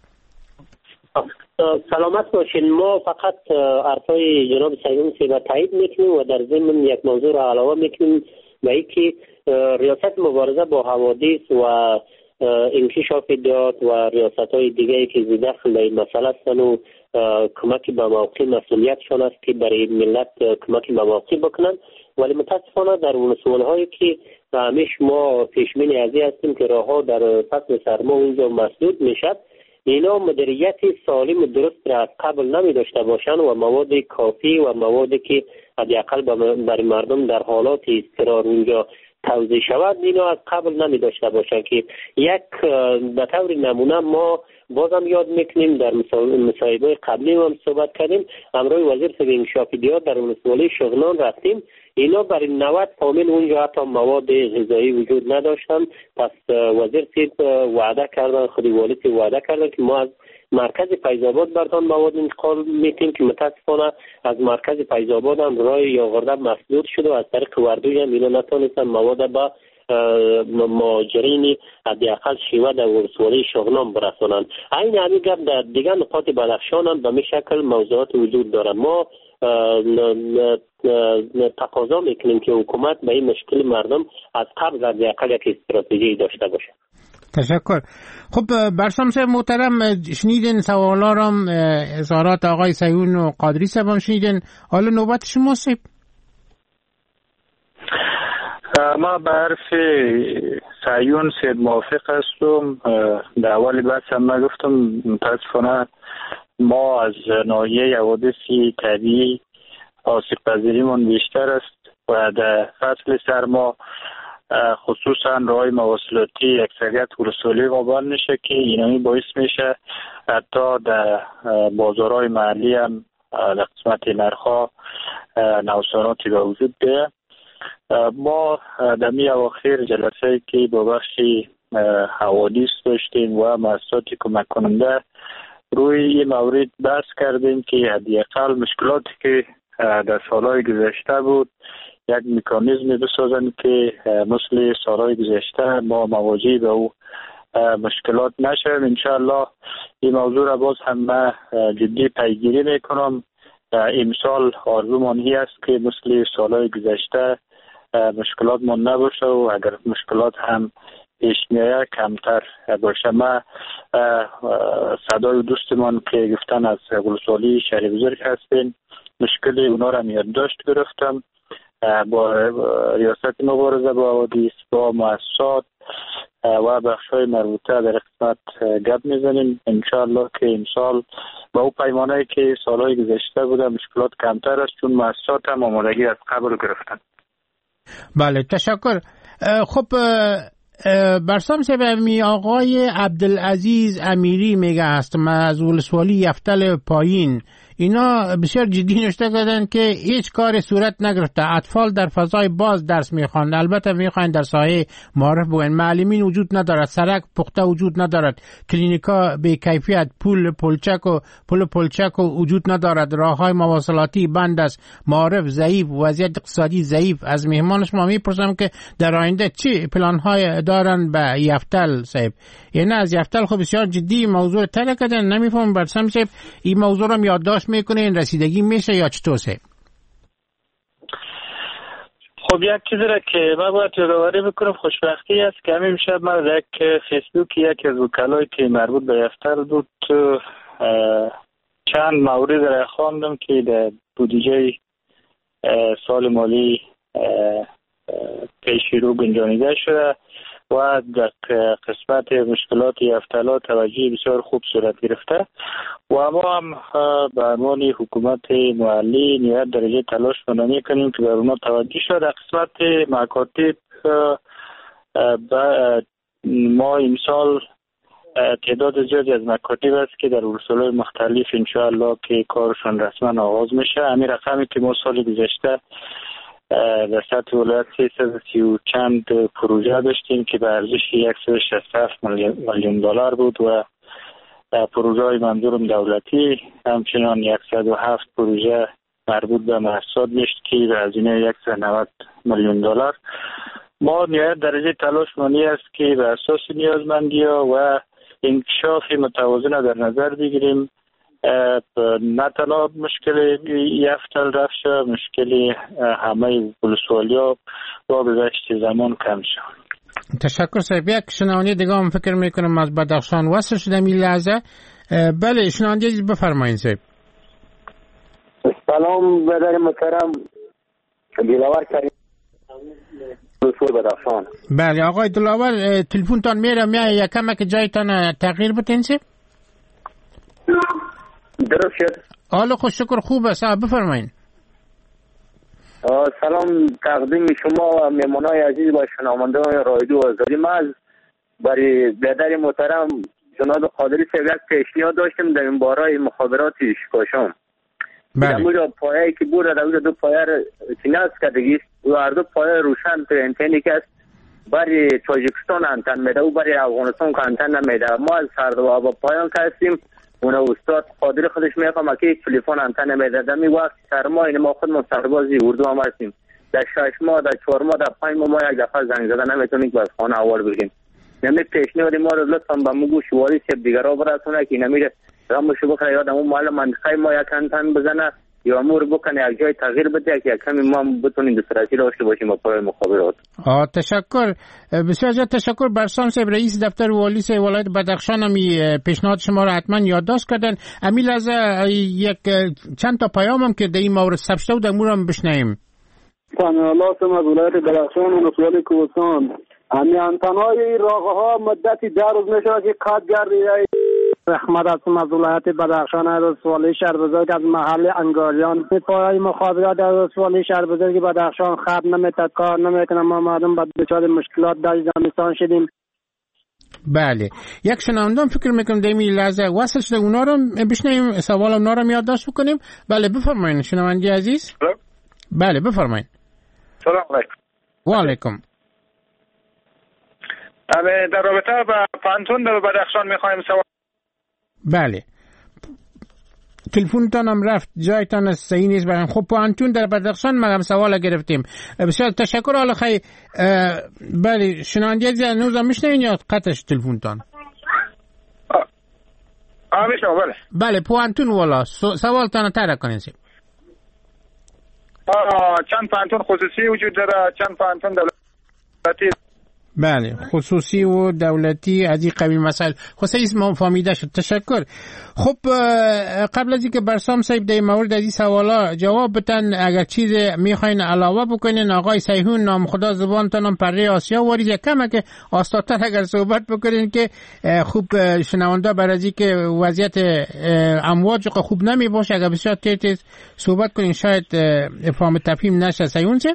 سلامت باشین. ما فقط حرفای جناب سیحون صاحب تایید میکنیم و در ضمن یک موضوع را علاوه میکنیم و اینکه ریاست مبارزه با حوادث و انکشاف ادعاءات و ریاست‌های دیگری که داخل این مسئله هستند و کمک به موقع مسئولیتشان است که برای ملت کمک به موقع بکنند، ولی متاسفانه در ولسوالی‌هایی که همیشه ما پیشبینی از این هستیم که راه‌ها در فصل سرما اونجا مسدود میشد، اینا مدیریت سالم درست را از قبل نمی داشته باشند و مواد کافی و موادی که حداقل برای مردم در حالات اضطرار اونجا توضیح شود اینا از قبل نمی داشته باشند که یک به طور نمونه ما بازم یاد میکنیم در مصاحبه قبلی هم صحبت کردیم امروز وزیر صاحب انکشافیات در ولسوالی شغنان رفتیم اینا برای نود فامیل اونجا حتی مواد غذایی وجود نداشتن پس وزیر صاحب وعده کردن خود والی وعده کردن که ما از مرکز فیض‌آباد بردان مواد انتقال میتیم که متاسفانه از مرکز فیض‌آباد هم راه یاورده مسدود شده و از طریق وردوی هم اینا نتونستن مواد با مهاجرین حداقل شیوه در ولسوالی شغنان برسانند. این همین گپ در دیگر نقاط بدخشان هم به می شکل موضوعات وجود دارد. ما تقاضا میکنیم که حکومت به این مشکل مردم از قبل حداقل یک استراتژی داشته باشه. تشکر. خب برسام صاحب محترم شنیدین سوالا رام اظهارات آقای سیون و قادری صاحب هم شنیدین حالا نوبت شما صاحب. ما به حرف سیون صاحب موافق هستم. در اول بحث هم من گفتم متاسفانه ما از ناحیه حوادث طبیعی آسیب پذیریمون بیشتر است و در فصل سرما خصوصا راهی مواصلاتی اکثریت ولسوالی قابل میشه که اینایی باعث میشه حتی در بازارهای محلی هم در قسمت نرخ‌ها نوساناتی به وجود بیاید. ما در می اواخر جلسه که با بخش حوادث داشتیم و مؤسسات کمک کننده روی این مورد بحث کردیم که حداقل مشکلاتی که در سالهای گذشته بود یک مکانیزمی بسازن که مثل سالهای گذشته ما مواجه به او مشکلات نشویم. انشاءالله این موضوع را باز هم من جدی پیگیری میکنم. امسال آرزومان هی است که مثل سالهای گذشته مشکلات من نباشه و اگر مشکلات هم پیش میآید کمتر باشه. من صدای دوستمان که گفتن از ولسوالی شهر بزرگ هستین مشکل اونا را یادداشت گرفتم. با ریاست مبارزه با حوادث با مؤسسات و بخش‌های مربوطه در قسمت گپ میزنیم. انشاءالله که امسال با او پیمانه‌ای که سالهای گذشته بوده مشکلات کمتر است چون مؤسسات هم آمادگی از قبل گرفتن. بله تشکر. خب برسام سبمی آقای عبدالعزیز امیری میگه هستم از ولسوالی یفتل پایین اینا بسیار جدی نشته کردن که هیچ کار صورت نگرفته. اطفال در فضای باز درس میخوان، البته میخوان در ساحه معارف بگن، معلمین وجود ندارد، سرک پخته وجود ندارد، کلینیکا به کیفیت، پول پلچک و پول پلچک و وجود ندارد، راههای مواصلاتی بند است، معارف ضعیف، وضعیت اقتصادی ضعیف. از مهمانش ما میپرسم که در آینده چی پلان‌های دارن به یفتل صاحب؟ یعنی از یفتل خب بسیار جدی موضوع تر کردن. نمیفهم برسام صاحب این موضوع رو یادداشت میکنه این رسیدگی میشه یا چطور صاحب؟ خب یک چیزی را که من باید یادآوری بکنم خوشبختی است که همین شب من در یک فیسبوک یکی از وکلایی که مربوط به یفتل بود چند مورد را خواندم که در بودجه سال مالی پیش رو گنجانیده شده و در قسمت مشکلات یفتلا توجه بسیار خوب صورت گرفته و ما هم به عنوان حکومت محلی نیت درجه تلاش کنیم کنیم که بر اونا توجه شد. در قسمت مکاتب ما امسال تعداد زیادی از مکاتب است که در ولسوالی مختلف انشاءالله که کارشون رسما آغاز میشه. همین رقمی که ما سال گذشته در سطح ولایت سیصد و سی و چند پروژه داشتیم که به ارزش صد و شصت و هفت میلیون دلار بود و پروژه های منظورم دولتی همچنان صد و هفت پروژه مربوط به مؤسسات داشت که به هزینه صد و نود میلیون دلار. ما نهایت درجه تلاش مانی است که به اساس نیازمندی‌ها و انکشاف متوازن در نظر بگیریم نه تنها مشکل یفتل رفت شد، مشکل همه ولسوالی‌ها با گذشت زمان کم شد. تشکر صاحب. یک شنونده دیگه هم فکر میکنم از بدخشان وصل شده می لحظه. بله شنونده بفرمایید صاحب. سلام برادر محترم دلاور کریم بدخشان. بله آقای دلاور تلفنتان میره میای یکم که جایتان تغییر بتین صاحب؟ درست شد. حالا خوش شکر خوب است بفرمایید. سلام تقدیم شما و مهمانای عزیز با شنوندگان رادیو آزادی. ما از برای برادر محترم جناب قادری صاحب یک پیشنهاد داشتیم در این باره مخابرات شکاشان. بله. در پایه‌ای که بود در دو پایه چیناس کردگی و هر دو پایه روشن تو انتنی که است برای تاجیکستان انتن میده و برای افغانستان که انتن نمیده. ما از هر دو با پایان که هستیم اون استاد قادری خودش میگه که تلفن انتن نمیده. در می وقت سرما این ما خودمون سربازی اردو هم هستیم. در شش ماه در چهار ماه در پنج ماه یک دفعه زنگ زدن نمیتونیم که از خانه اول بگیم. نمی پیشنهاد ما رو لطفا به مگو شوالی سب دیگر را برسونه که نمیره رامشو بخره یادم اون مال منطقه ما یک انتن بزنه یا امور بکنه یک جای تغییر بده که کمی ما بتونیم دسترسی داشته باشیم با پای مخابرات. آه تشکر، بسیار زیاد تشکر. برسام صاحب رئیس دفتر والی ولایت بدخشان امی پیشنهاد شما را حتما یادداشت کردن. امی لحظه یک چند تا پیام هم که در این مورد ثبت شده و در مورد هم بشنویم. پانالات از ولایت بدخشان و مسئول کوهستان امی انتنای راغه ها مدتی در روز میشه که قد گردی احمد هستم از ولایت بدخشان. از رسوالی شهر بزرگ از محل انگاریان پای مخابرات در رسوالی شهر بزرگ بدخشان خط نمیتد کار نمیکنه. ما مردم با دچار مشکلات در زمستان شدیم. بله، یک شنوندم فکر میکنم در این لحظه وصل شده، اونا رو بشنویم، سوال اونا رو یادداشت بکنیم. بله بفرمایید شنونده عزیز. بله بفرمایید. سلام علیکم. و علیکم. در رابطه با پانتون در بدخشان میخوایم سوال. بله تلفنتان هم رفت، جایتان صحیح نیست. برای خب پانتون در بدخشان ما هم سوال گرفتیم. بسیار تشکر. حالا خیلی بله شنونده عزیز هنوز هم میشنوین یا قطعش تلفنتان؟ آه میشنم. بله بله پانتون والا سوالتان تر کنین. آه چند پانتون خصوصی وجود داره، چند پانتون دولتی؟ بله خصوصی و دولتی از این قبیل مسائل خصوصی ما فهمیده شد. تشکر. خب قبل از اینکه برسام صاحب در مورد از این سوالا جواب بدن، اگر چیز میخواین علاوه بکنین آقای سیهون نام خدا زبانتان هم پره آسیا وارید یک کمه که آستاتر اگر صحبت بکنین که خوب شنونده بر از اینکه وضعیت امواج خوب نمی باشه اگر بسیار تیز تیز صحبت کنین شاید افهام تفهیم نشه. سیهون صاحب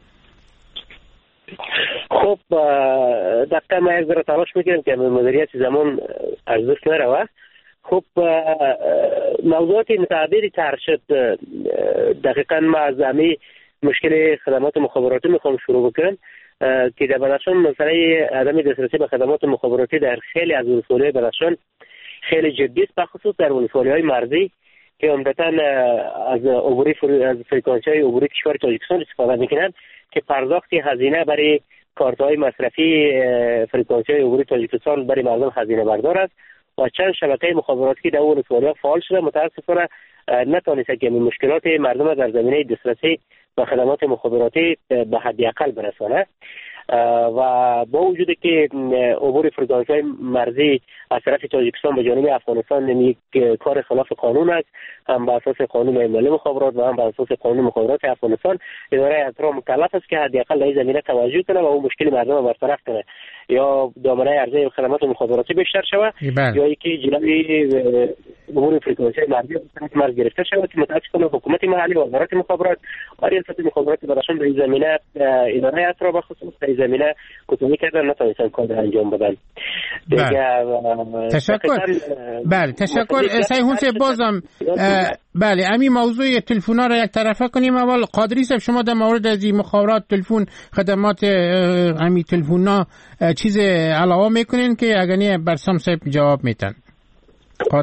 خب دقیقا ما یک ذره تلاش میکنیم که مدیریت زمان از دست نروه. خب موضوعات متعددی طرح شد. دقیقا ما از همین مشکل خدمات مخابراتی میخوام شروع بکنم که در بدخشان مسئله عدم دسترسی به خدمات مخابراتی در خیلی از ولسوالی‌های بدخشان خیلی جدی است، بخصوص در ولسوالی‌های مرزی که عمدتاً از عبوری فر... از فرکانسی‌های عبوری کشور تاجیکستان استفاده میکنند که پرداخت هزینه برای کارت‌های مصرفی فرکانسی‌های عبوری تاجیکستان برای مردم هزینه بردار است و چند شبکه مخابراتی در اون ولسوالی‌ها فعال شده. متأسفانه نتوانسته که مشکلات مردم در زمینه دسترسی به خدمات مخابراتی به حد اقل برسانه و با وجودی که عبور فرکانسی‌های مرزی از طرف تاجیکستان به جانب افغانستان یک کار خلاف قانون است، هم به اساس قانون ملی مخابرات و هم به اساس قانون مخابرات افغانستان، اداره اطراف مکلف است که حداقل در این زمینه توجه کنه و اون مشکل مردم رو برطرف کنه، یا دامنه عرضه خدمات مخابراتی بیشتر شود یا اینکه جلوی عبور فرکانسی‌های مرزی از طرف مرز گرفته شود. متأسفانه حکومت محلی و وزارت مخابرات و ریاست مخابرات بدخشان به این زمینه اداره اطراف به خصوص در این زمینه کوتاهی کردن، نتونستن کار انجام بدن. تشکر. بله تشکر. سیهون صاحب بازم بله همین موضوع تلفن‌ها را یک طرفه کنیم. اول قادری صاحب شما در مورد از این مخابرات تلفن خدمات همین تلفن‌ها چیز علاوه میکنین که اگر نه برسام صاحب جواب میتن؟ قاد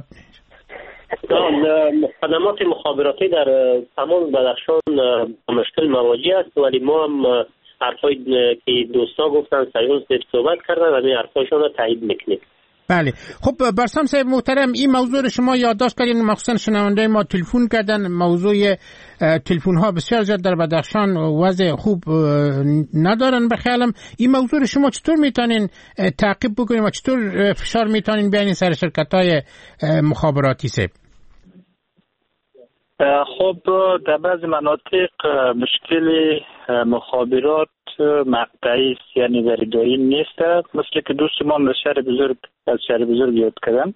خدمات مخابراتی در تمام بدخشان مشکل مواجه است، ولی ما هم حرفای که دوستا گفتن سیون صاحب صحبت کردن و این حرفایشون رو تایید میکنیم. بله خب برسام صاحب محترم این موضوع رو شما یادداشت کردین، مخصوصا شنونده ما تلفن کردن. موضوع تلفن ها بسیار زیاد در بدخشان وضع خوب ندارن. به خیالم این موضوع رو شما چطور میتونین تعقیب بکنین و چطور فشار میتونین بیانین سر شرکت های مخابراتی صاحب؟ خب در بعض مناطق مشکل مخابرات مقطعی است، یعنی در دائم نیست، مثل که دوستمان در شهر بزرگ از شهر بزرگ یاد کردن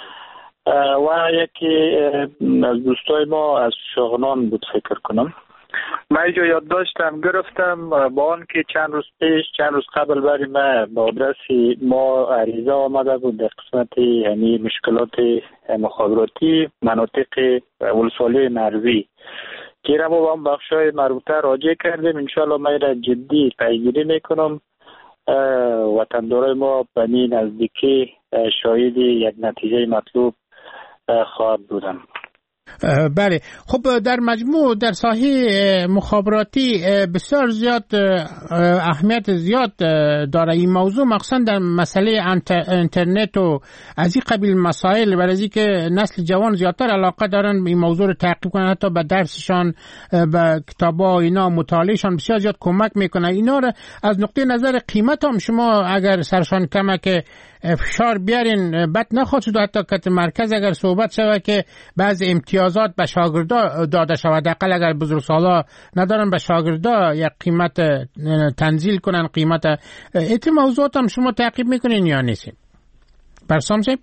و یکی از دوستای ما از شغنان بود فکر کنم من اینجا یاد داشتم گرفتم با آن که چند روز پیش چند روز قبل برای ما با آدرس ما عریضه آمده بود در قسمت یعنی مشکلات مخابراتی مناطق ولسوالی نروی که را ما با هم بخشای مربوطه راجع کردیم. انشاءالله من را جدی پیگیری میکنم. وطندارای ما بنی نزدیکی شاهد یک نتیجه مطلوب خواهد بودن. بله، خب در مجموع در ساحه مخابراتی بسیار زیاد اهمیت زیاد داره این موضوع، مخصوصا در مسئله اینترنت و از این قبیل مسائل، برای از که نسل جوان زیادتر علاقه دارن این موضوع رو تعقیب کنن، حتی به درسشان به کتابا اینا مطالعهشان بسیار زیاد کمک میکنه. اینا رو از نقطه نظر قیمت هم شما اگر سرشان کمه که فشار بیارین بد نخواهد شد، حتی که مرکز اگر صحبت شود که بعض امتیازات به شاگردا داده شود، حداقل اگر بزرگسالا ندارن به شاگردا یک قیمت تنزیل کنن قیمت. ایت موضوعات هم شما تعقیب میکنین یا نیستین؟ برسام صاحب؟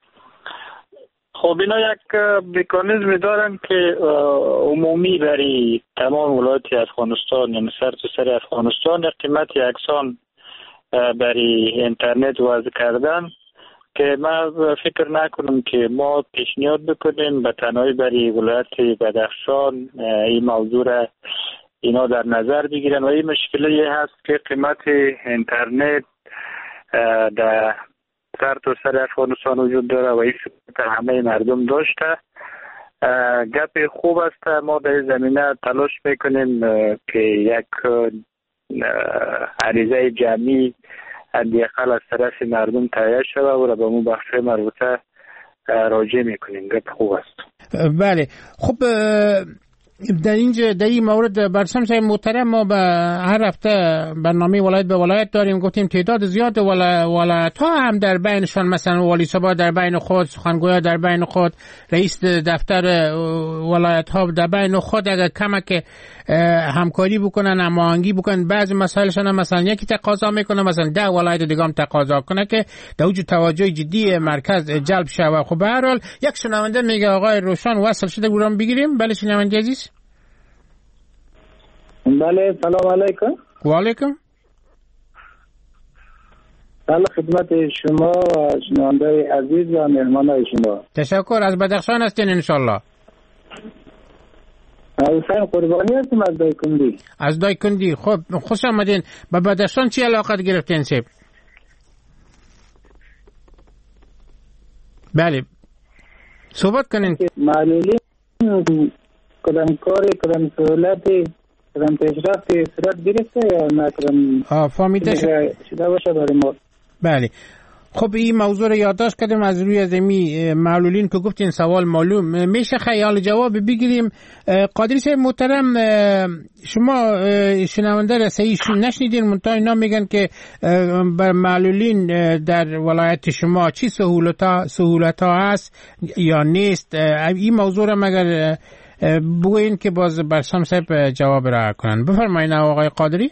خب اینا یک مکانیزمی دارن که عمومی برای تمام ولایت افغانستان، یعنی سر تو سر افغانستان قیمت یکسان برای اینترنت وضع کردن که ما فکر نکنم که ما پیشنهاد بکنیم به تنهایی برای ولایت بدخشان این موضوع را اینا در نظر بگیرن. و این مشکلی هست که قیمت اینترنت در سر تو سر افغانستان وجود داره و این در همه مردم داشته. گپ خوب است، ما در زمینه تلاش میکنیم که یک عریضه جمعی حداقل از طرف مردم تهیه شده و را به اون بخش مربوطه راجع میکنیم. گپ خوب است. بله، خب در اینجا در این مورد برسام صاحب محترم، ما به هر هفته برنامه ولایت به ولایت داریم، گفتیم تعداد زیاد ولایت ها هم در بینشان، مثلا والی صبا در بین خود، سخنگویا در بین خود، رئیس دفتر ولایت ها در بین خود اگر کمک همکاری بکنن، هماهنگی بکنن، بعضی مسائلشان هم مثلا یکی تقاضا میکنه، مثلا ده ولایت دیگه هم تقاضا کنه که در وجود توجه جدی مرکز جلب شود. خب به هر حال یک شنونده میگه آقای روشن وصل شده، گورم بگیریم. بله شنونده عزیز. بله سلام علیکم. و علیکم. سلام خدمت شما و شنونده عزیز و مهمانای شما. تشکر. از بدخشان هستین انشالله؟ حسین قربانی هستم از دایکندی. از دایکندی. خب خوش آمدین. به بدخشان چی علاقت گرفتین سیب؟ بله صحبت کنین. معلولی کدام کاری، کدام سهولتی، کدام پیشرفتی صورت گرفته یا نه کدام فهمیده شده باشه برای ما؟ بله. خب این موضوع رو یادداشت کردیم از روی از امی معلولین که گفتین سوال معلوم میشه خیال جواب بگیریم. قادری صاحب محترم، شما شنونده رسایی نشنیدین، منتها اینا میگن که بر معلولین در ولایت شما چی سهولتا سهولتا هست یا نیست؟ این موضوع رو مگر بگوین که باز برسام صاحب جواب را کنن. بفرمایید آقای قادری.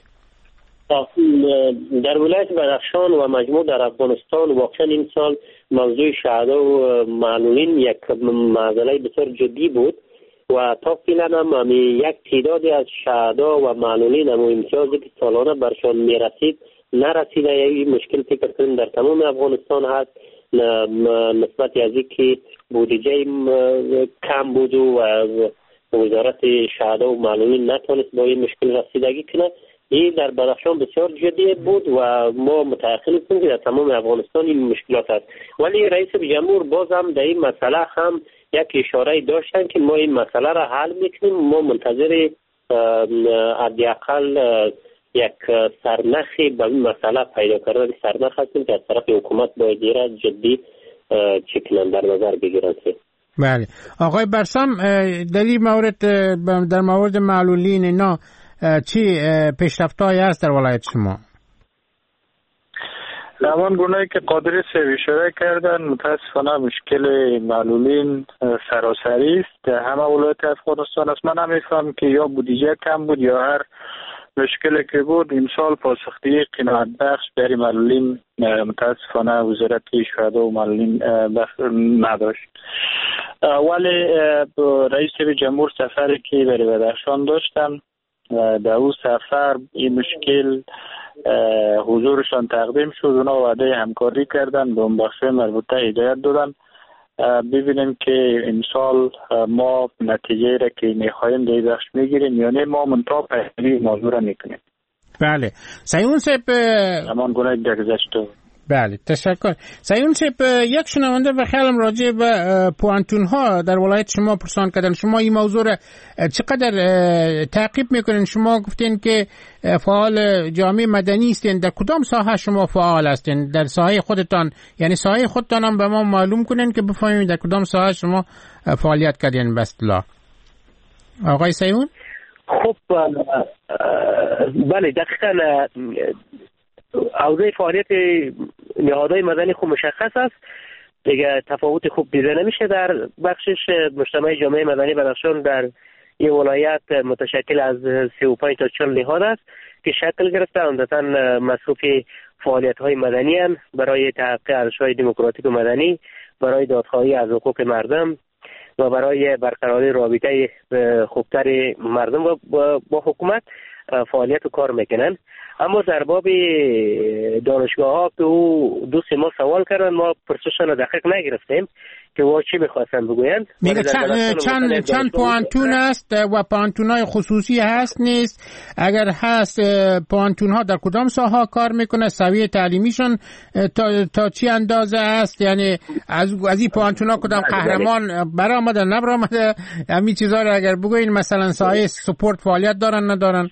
در ولایت بدخشان و مجموع در افغانستان واقعا این سال موضوع شهدا و معلولین یک معضله بسیار جدی بود و تا فعلا هم یک تعدادی از شهدا و معلولین هم امتیازی که سالانه برشان میرسید نرسیده. این مشکل فکر کنیم در تمام افغانستان هست، نسبت از اینکه بودجه کم بود و وزارت شهدا و معلولین نتونست با این مشکل رسیدگی کنه. این در بدخشان بسیار جدی بود و ما متأکد هستیم که در تمام افغانستان این مشکلات هست. ولی رئیس جمهور باز هم در این مسئله هم یک اشاره داشتن که ما این مسئله را حل میکنیم. ما منتظر حداقل یک سرنخی به این مسئله پیدا کردن سرنخ هستیم که از طرف حکومت باید دیره جدی چکنن در نظر بگیرن. بله آقای برسام، در این مورد در مورد معلولین اینا چی پیشرفت‌هایی هست در ولایت شما؟ همان گونه‌ای که قادری صاحب اشاره کردن متاسفانه مشکل معلولین سراسری است در همه ولایت افغانستان است. من نمی‌فهمم که یا بودجه کم بود یا هر مشکلی که بود امسال پاسخگویی قناعت بخش برای معلولین متاسفانه وزارت شهدا و معلولین نداشت. ولی رئیس جمهور سفری که برای بدخشان داشتن در او سفر این مشکل حضورشان تقدیم شد. اونا وعده همکاری کردن، به اون بخش مربوطه هدایت دادن. ببینیم که امسال ما نتیجه را که میخوایم در بخش میگیریم یا نه، ما منطقه پیگیری موضوع را میکنیم. بله سیون صاحب همان گونه در گذشته. بله تشکر. سیون صاحب یک شنونده و خیالم راجع به پوانتون ها در ولایت شما پرسان کردن. شما این موضوع را چقدر تعقیب میکنین؟ شما گفتین که فعال جامعه مدنی هستین، در کدام ساحه شما فعال هستین؟ در ساحه خودتان، یعنی ساحه خودتان هم به ما معلوم کنین که بفهمیم در کدام ساحه شما فعالیت کردین به اصطلاح. آقای سیون؟ خب بله دقیقاً اوضاع فعالیت نهادهای مدنی خوب مشخص است دیگه، تفاوت خوب دیده نمیشه. در بخشش مجتمع جامعه مدنی بدخشان در این ولایت متشکل از سی و پنج تا چهل نهاد است که شکل گرفته، عمدتاً مصروف فعالیت های مدنی هستند برای تحقق ارزش‌های دموکراتیک و مدنی، برای دادخواهی از حقوق مردم و برای برقراری رابطه خوبتر مردم و با حکومت فعالیت و کار میکنن. اما در باب دانشگاه ها که او دوست ما سوال کردن، ما پرسشان رو دقیق نگرفتیم که وا چی میخواستن بگویند. میگه چند چند چند پوانتون است و پوانتون های خصوصی هست نیست؟ اگر هست پوانتون ها در کدام ساحه کار میکنه؟ سویه تعلیمیشون تا, تا چی اندازه است؟ یعنی از از این پوانتون ها کدام قهرمان برآمده نبرآمده؟ همین چیزا رو اگر بگوین، مثلا سایه سپورت فعالیت دارن ندارن؟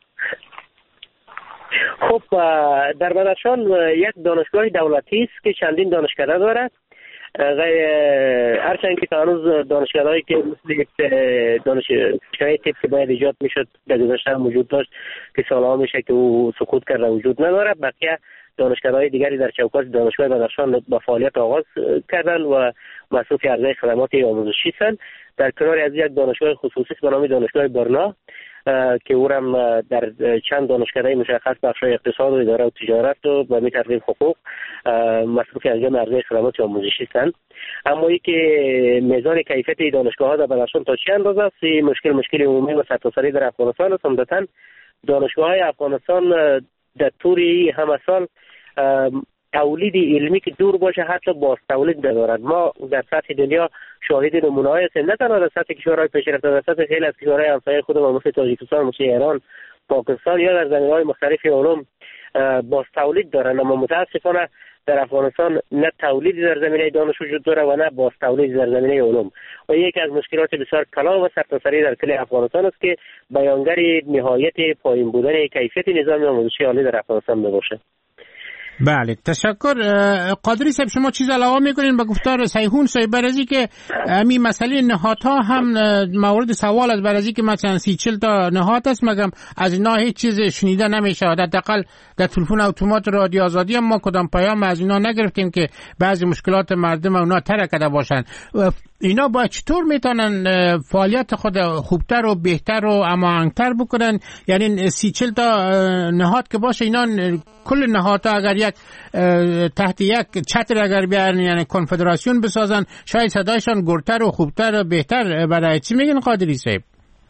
خب در بدخشان یک دانشگاه دولتی است که چندین دانشکده دارد. هرچند که هنوز دانشکده‌هایی که مثل دانشگاه تیپ که باید ایجاد میشد در گذشته وجود داشت که سالها میشه که او سقوط کرده وجود نداره. بقیه دانشکده‌های دیگری در چوکات دانشگاه بدخشان با فعالیت آغاز کردند و مصروف عرضه خدمات آموزشی هستند. در کنار از یک دانشگاه خصوصی به نام دانشگاه برنا که او هم در چند دانشکده مشخص بخش‌های اقتصاد و اداره و تجارت و به می ترتیب حقوق مصروف انجام عرضه خدمات آموزشی هستند. اما ای که میزان کیفیت دانشگاه‌ها در بدخشان تا چه اندازه است، مشکل مشکل عمومی و سرتاسری در افغانستان است. عمدتاً دانشگاه‌های افغانستان در طول همه سال تولید علمی که دور باشه حتی باز تولید ندارد. ما در سطح دنیا شاهد نمونه‌های هستیم، نه تنها در سطح کشورهای پیشرفته، در سطح خیلی از کشورهای همسایه خودمون مثل تاجیکستان، مثل ایران، پاکستان یا در زمینه‌های مختلف علوم باز تولید دارن. اما متاسفانه در افغانستان نه تولیدی در زمینه دانش وجود داره و نه باز تولیدی در زمینه علوم و یکی از مشکلات بسیار کلان و سرتاسری در کل افغانستان است که بیانگر نهایت پایین بودن کیفیت نظام آموزشی عالی در افغانستان میباشه. بله تشکر. قادری صاحب شما چیز علاوه میکنین به گفتار سیهون صاحب برازی که همین مسئله نهادها هم مورد سوال است، برازی که مثلا سی چل تا نهاد است مگم از اینا هیچ چیز شنیده نمیشه؟ حداقل در تلفن اتومات رادیو آزادی هم ما کدام پیام از اینا نگرفتیم که بعضی مشکلات مردم اونا ترکده باشن. اینا با چطور میتونن فعالیت خود خوبتر و بهتر و امانتر بکنن؟ یعنی سی چل تا نهاد که باشه، اینا کل نهادها اگر یک تحت یک چتر اگر بیارن یعنی کنفدراسیون بسازن، شاید صدایشان گرتر و خوبتر و بهتر برای چی میگن قادری صاحب؟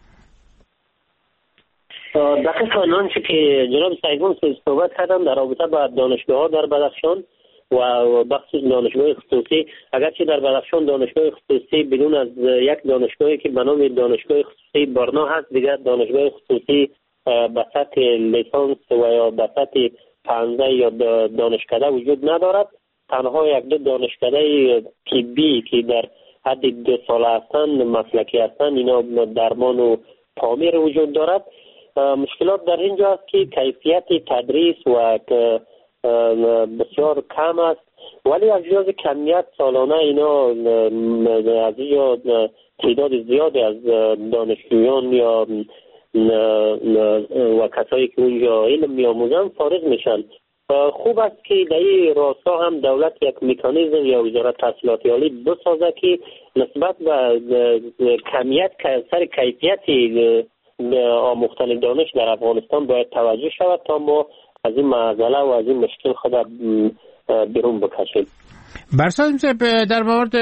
دقیقاً آنچه که جناب سیگون صحبت کردن در رابطه با دانشگاه ها در بدخشان و بخش دانشگاه خصوصی، اگرچه در بدخشان دانشگاه خصوصی بدون از یک دانشگاهی که به نام دانشگاه خصوصی برنا هست، دیگر دانشگاه خصوصی به سطح لیسانس و یا به سطح پانزده یا دانشکده وجود ندارد. تنها یک دو دانشکده طبی که در حد دو ساله هستند، مسلکی هستند، اینا درمان و تعمیر وجود دارد. مشکلات در اینجا است که کیفیت تدریس و بسیار کم است، ولی از جهت کمیت سالانه اینا از اینجا تعداد زیادی از دانشجویان یا و کسایی که اونجا علم می‌آموزن فارغ میشن. خوب است که در این راستا هم دولت یک مکانیزم یا وزارت تحصیلات عالی بسازه که نسبت به کمیت سر کیفیت آموختن دانش در افغانستان باید توجه شود تا ما از این معضله و از این مشکل خود بیرون بکشیم. برسازم صاحب در مورد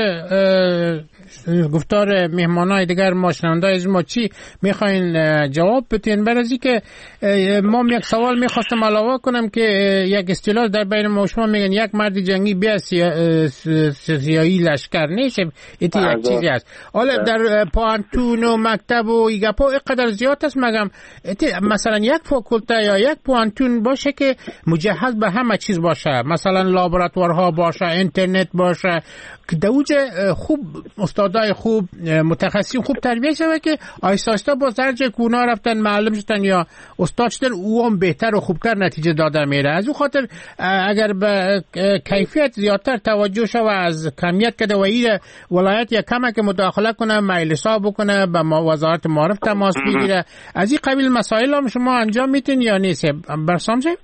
گفتار مهمانای دیگر ما شنونده از ما چی میخواین جواب بدین؟ برای که ما یک سوال میخواستم علاوه کنم که یک اصطلاح در بین ما شما میگن یک مرد جنگی بیا سیایی لشکر نیست، ایتی یک چیزی هست. حالا در پوانتون و مکتب و ایگپا اینقدر زیاد است مگم مثلا یک فاکولته یا یک پوانتون باشه که مجهز به همه چیز باشه، مثلا لابراتوارها باشه، اینترنت باشه، که دوجه خوب استادای خوب متخصصین خوب تربیت شده که آهسته آهسته با درجه کونا رفتن معلم شدن یا استاد شدن، او هم بهتر و خوبتر نتیجه داده میره. از اون خاطر اگر به کیفیت زیادتر توجه شود از کمیت کده و این ولایت یا کمک که مداخله کنه، مجلسا بکنه، به وزارت معارف تماس بگیره، از این قبیل مسائل هم شما انجام میتین یا نیست؟ برسام شد؟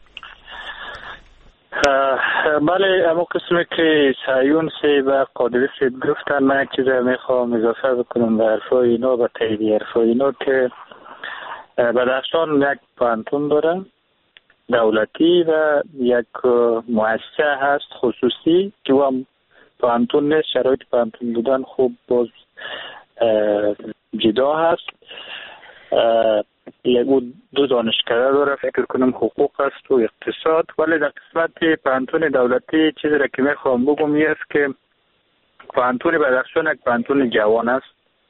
بله، اما قسمی که سایون سی و قادری سی گفتن، من یک چیز میخوام اضافه بکنم به حرفای اینا و تایید حرفای اینا که بدخشان یک پانتون داره دولتی و یک مؤسسه هست خصوصی که هم پانتون نیست، شرایط پانتون بودن خوب باز جدا هست. یک دو دانشکده داره، فکر کنم حقوق است و اقتصاد، ولی در قسمت پانتون دولتی چیزی را که میخوام بگم این است که پانتون بدخشان یک پانتون جوان است.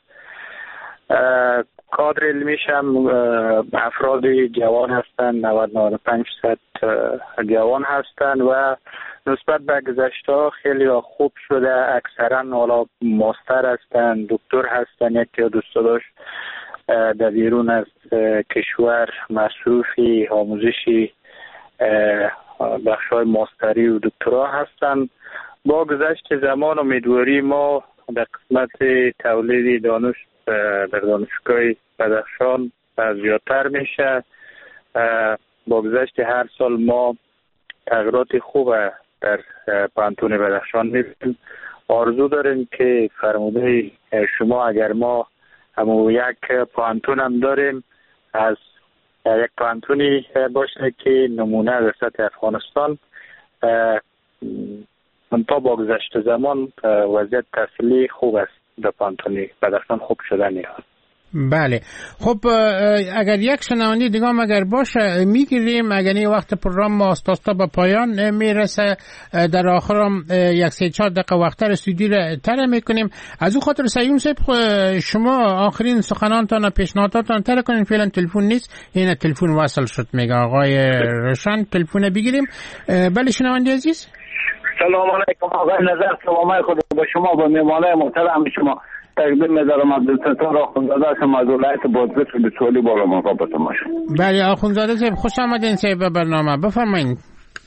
کادر علمیش هم افراد جوان هستند، نود و پنج درصد جوان هستند و نسبت به گذشته خیلی خوب شده. اکثرا حالا ماستر هستند، دکتر هستند، یک یا دوستاداش در بیرون از کشور مصروفی آموزشی بخشای ماستری و دکترا هستند. با گذشت زمان امیدواری ما در قسمت تولید دانش در دانشگاه بدخشان زیادتر میشه. با گذشت هر سال ما تغییرات خوب در پانتون بدخشان میبینیم. آرزو داریم که فرموده شما اگر ما همون یک پانتون هم داریم، از یک پانتونی باشه که نمونه در سطح افغانستان، منطقه با گذشت زمان وضعیت تحصیلی خوب است در پانتونی بدخشان خوب شده نیاز. بله، خب اگر یک شنونده دیگه هم اگر باشه میگیریم، اگر این وقت پروگرام ما آستاستا به پایان میرسه، در آخر هم یک سه چهار دقیقه وقتر استودیو را تر میکنیم. از اون خاطر سیوم صاحب شما آخرین سخنانتان و پیشنهاداتان تر کنین. فعلا تلفن نیست، این تلفن وصل شد میگه آقای روشن، تلفن بگیریم. بله شنونده عزیز، سلام علیکم آقای نظر، سلام خود با شما با میمانه محترم شما تقدیم می‌دارم. عبدالستار آخونزاده هستم از ولایت بادغیس به سوالی بالا مقابل شما. بله آخونزاده صاحب خوش آمدین صاحب به برنامه، بفرمایید.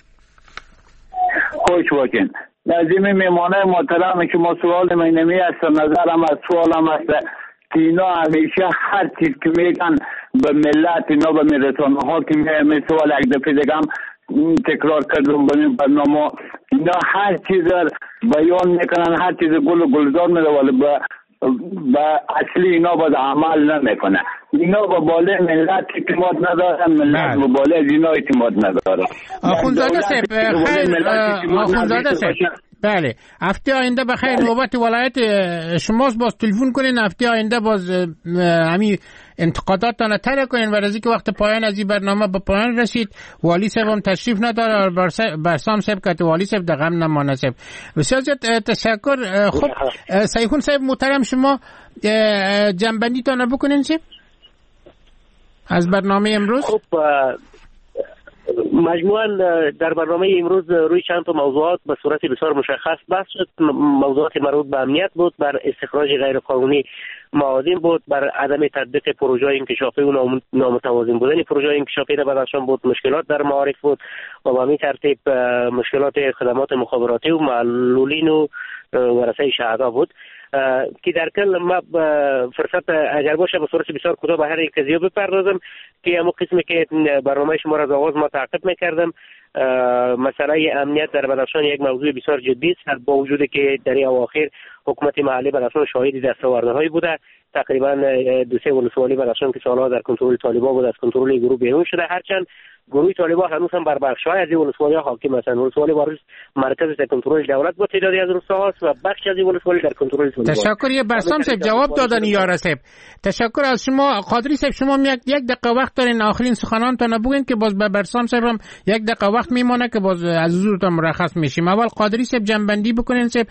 خوش باشین. نظیم میمانه محترم شما سوال من نمی است، نظرم از سوالم است که اینا همیشه هر چیز که میگن به ملت، اینا به رسانه ها که می سوال یک دفعه دیگه تکرار کردم به این برنامه، اینا هر چیز بیان میکنن، هر چیز گل و گلزار میده ولی به با اصلی اینا با عمل نمیکنه. اینا با باله ملت اعتماد ندارن، ملت با باله از اینا اعتماد نداره. آخونزاده صاحب خیر، آخونزاده صاحب بله، هفته آینده بخیر نوبت ولایت شماست، باز تلفن کنین هفته آینده باز همین انتقاداتتان تر کنین. برای که وقت پایان از این برنامه به پایان رسید، والی صاحب هم تشریف نداره، برسام صاحب که والی صاحب در غم نمانه صاحب. بسیار زیاد تشکر. خب سیخون صاحب محترم شما جنبندی تان بکنین صاحب از برنامه امروز. خب مجموعاً در برنامه امروز روی چند تا موضوعات به صورت بسیار مشخص بحث شد. موضوعات مربوط به امنیت بود، بر استخراج غیر قانونی معادن بود، بر عدم تطبیق پروژه انکشافی و نامتوازن بودن پروژه انکشافی در بدخشان بود، مشکلات در معارف بود و به همین ترتیب مشکلات خدمات مخابراتی و معلولین و ورثه شهدا بود که در کل ما فرصت اگر باشه به صورت بسیار کوتاه به هر یک قضیه بپردازم که همون قسمی که برنامه شما را از آغاز ما تعقیب میکردم. مسئله امنیت در بدخشان یک موضوع بسیار جدی است، با وجودی که در اواخر حکومت محلی بدخشان شاهد دستاوردهایی بوده، تقریبا دو سه ولسوالی بدخشان که سالها در کنترل طالبان بود از کنترل گروه بیرون شده، هرچند گروه طالبان هنوز هم بر بخش‌های از این ولسوالی‌ها حاکم هستند. ولسوالی وارث مرکز در کنترل دولت با تعدادی از روستاهاست و بخش از این ولسوالی در کنترل طالبان. تشکر. یه برسام صاحب جواب دادن یار صاحب. تشکر از شما. قادری صاحب شما یک یک دقیقه وقت دارین آخرین سخنانتون بگین که باز به برسام صاحب هم یک دقیقه وقت میمونه که باز از حضورتون مرخص میشیم. اول قادری صاحب جنبندی بکنین صاحب.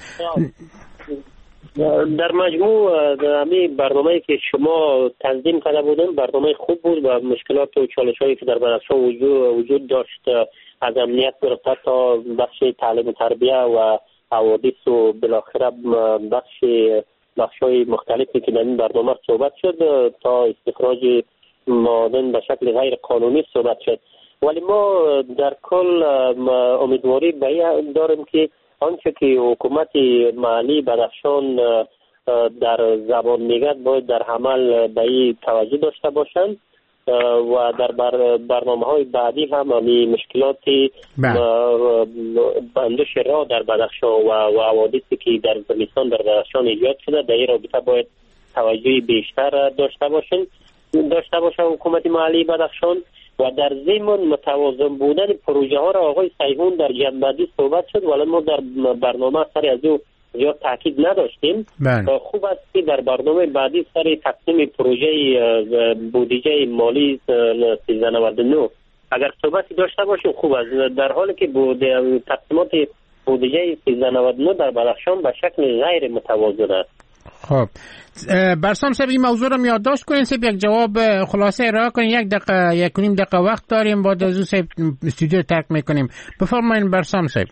در مجموع در همین برنامه‌ای که شما تنظیم کرده بودن برنامه خوب بود و مشکلات و چالش‌هایی که در بدخشان وجود وجود داشت از امنیت گرفته تا بخش تعلیم تربیه و حوادث و بالاخره بخش بخش‌های مختلفی که در این برنامه صحبت شد تا استخراج معادن به شکل غیر قانونی صحبت شد، ولی ما در کل امیدواری به این داریم که آنچه که حکومت محلی بدخشان در زبان میگد باید در عمل به این توجه داشته باشند و در بر برنامه های بعدی هم همین مشکلات بندش راه در بدخشان و حوادثی که در زمستان در بدخشان ایجاد شده در این رابطه باید توجه بیشتر داشته باشند داشته باشه حکومت محلی بدخشان و در ضمن متوازن بودن پروژه ها را آقای سیهون در جنبندی صحبت شد، ولی ما در برنامه سر از او زیاد تاکید نداشتیم. بله. خوب است که در برنامه بعدی سر تقسیم پروژه بودجه مالی سیزده نود و نه اگر صحبتی داشته باشیم خوب است، در حالی که بود تقسیمات بودجه سیزده نود و نه در بدخشان به شکل غیر متوازن است. خب برسام صاحب این موضوع رو یادداشت کنین صاحب، یک جواب خلاصه ارائه کنین. یک دقیقه یک و نیم دقیقه وقت داریم، بعد از اون صاحب استودیو ترک میکنیم. بفرمایید برسام صاحب.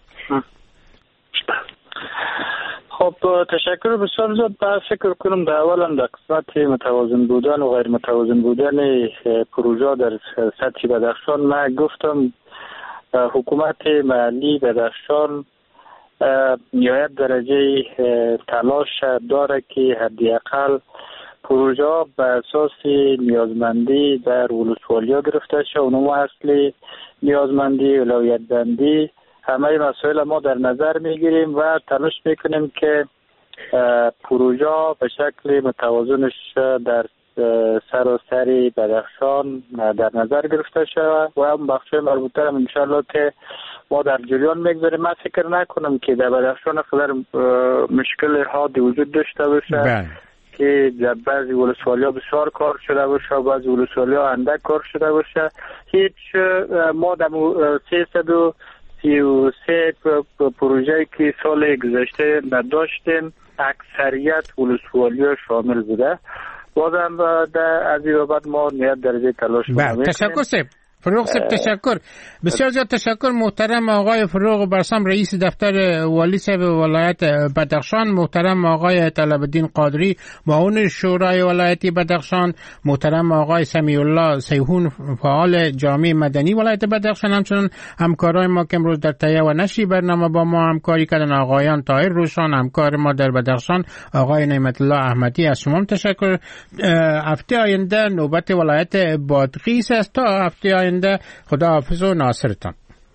خب تشکر بسیار زیاد. با فکر کنم در اولا در قسمت متوازن بودن و غیر متوازن بودن پروژه در سطح بدخشان من گفتم حکومت محلی بدخشان نیایت درجه تلاش داره که حداقل پروژه به اساس نیازمندی در ولسوالی‌ها گرفته شد، اونم اصلی نیازمندی اولویت بندی همه مسائل ما در نظر میگیریم و تلاش میکنیم که پروژه به شکل متوازنش در سراسری بدخشان در نظر گرفته شود و هم بخشای مربوطه هم انشاءالله که ما در جریان میگذاریم. من فکر نکنم که در بدخشان خیلی مشکل حادی وجود داشته باشه بله. که در بعضی ولسوالی‌ها بسیار کار شده باشه و بعضی ولسوالی‌ها اندک کار شده باشه. هیچ ما در سیصد و سی و سه پروژه‌ای که سال گذشته نداشتیم اکثریت ولسوالی‌ها شامل بوده. بازم از این بابت ما نیت درجه تلاش می‌کنیم. تشکر صاحب. فروغ صاحب تشکر. بسیار زیاد تشکر محترم آقای فروغ برسام رئیس دفتر والی صاحب ولایت بدخشان، محترم آقای طلب الدین قادری معاون شورای ولایتی بدخشان، محترم آقای سمیع الله سیهون فعال جامعه مدنی ولایت بدخشان، همچنین همکارای ما که امروز در تهیه و نشر برنامه با ما همکاری کردن آقایان طاهر روشان همکار ما در بدخشان، آقای نعمت الله احمدی. از شما تشکر. هفته آینده نوبت ولایت بادغیس است. تا هفته آینده خدا حافظ و ناصرتان.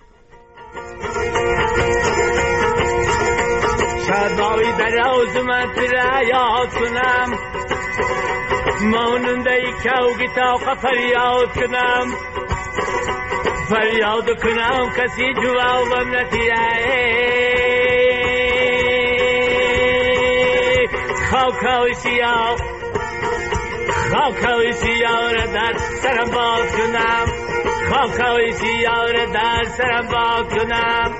شادماوی در آزمت را یاد کنم، ماننده ای کوگی تاقه فریاد کنم، فریاد کنم کسی جوابم نتیره. خاکاوی سیاه خاکاوی سیاه را در سرم باز کنم، خاکاوی سیاه را در سرم باز کنم.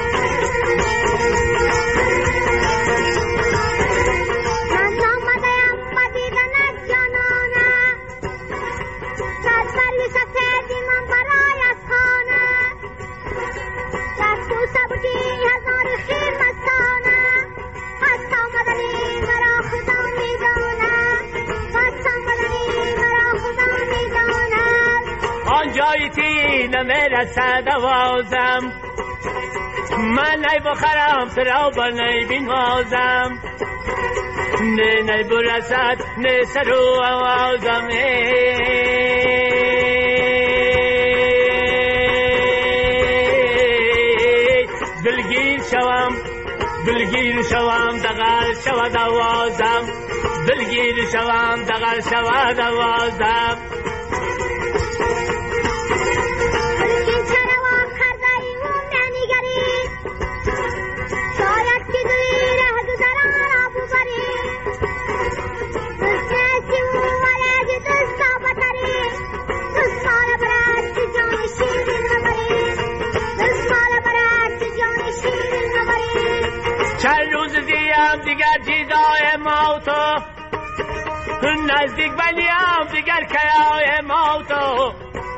من آمدم با دیدن از جانانه، دست بری سفیدی من برای از خانه، دست بوسه بودی هزار خیر مستانه، پس آمدنی مرا خدا میدانه، پس آمدنی مرا خدا میدانه. آنجایی تی نمیرسد آوازم، من نی بخرم سرا با نی بینوازم، نه نی برسد نه سرو آوازم. دلگیر شوم دلگیر شوم دغل شود آوازم دلگیر شوم دغل شود آوازم چند روز دیم دیگر جیدای موتو نزدیک بلیم دیگر کیای موتو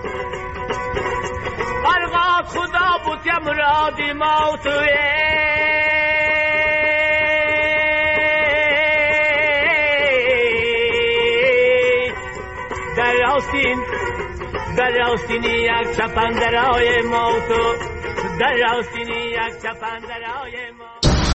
فرقات خدا بود یا مرادی موتو در راستین در راستینی یک چپندرهای موتو در راستینی یک چپندرهای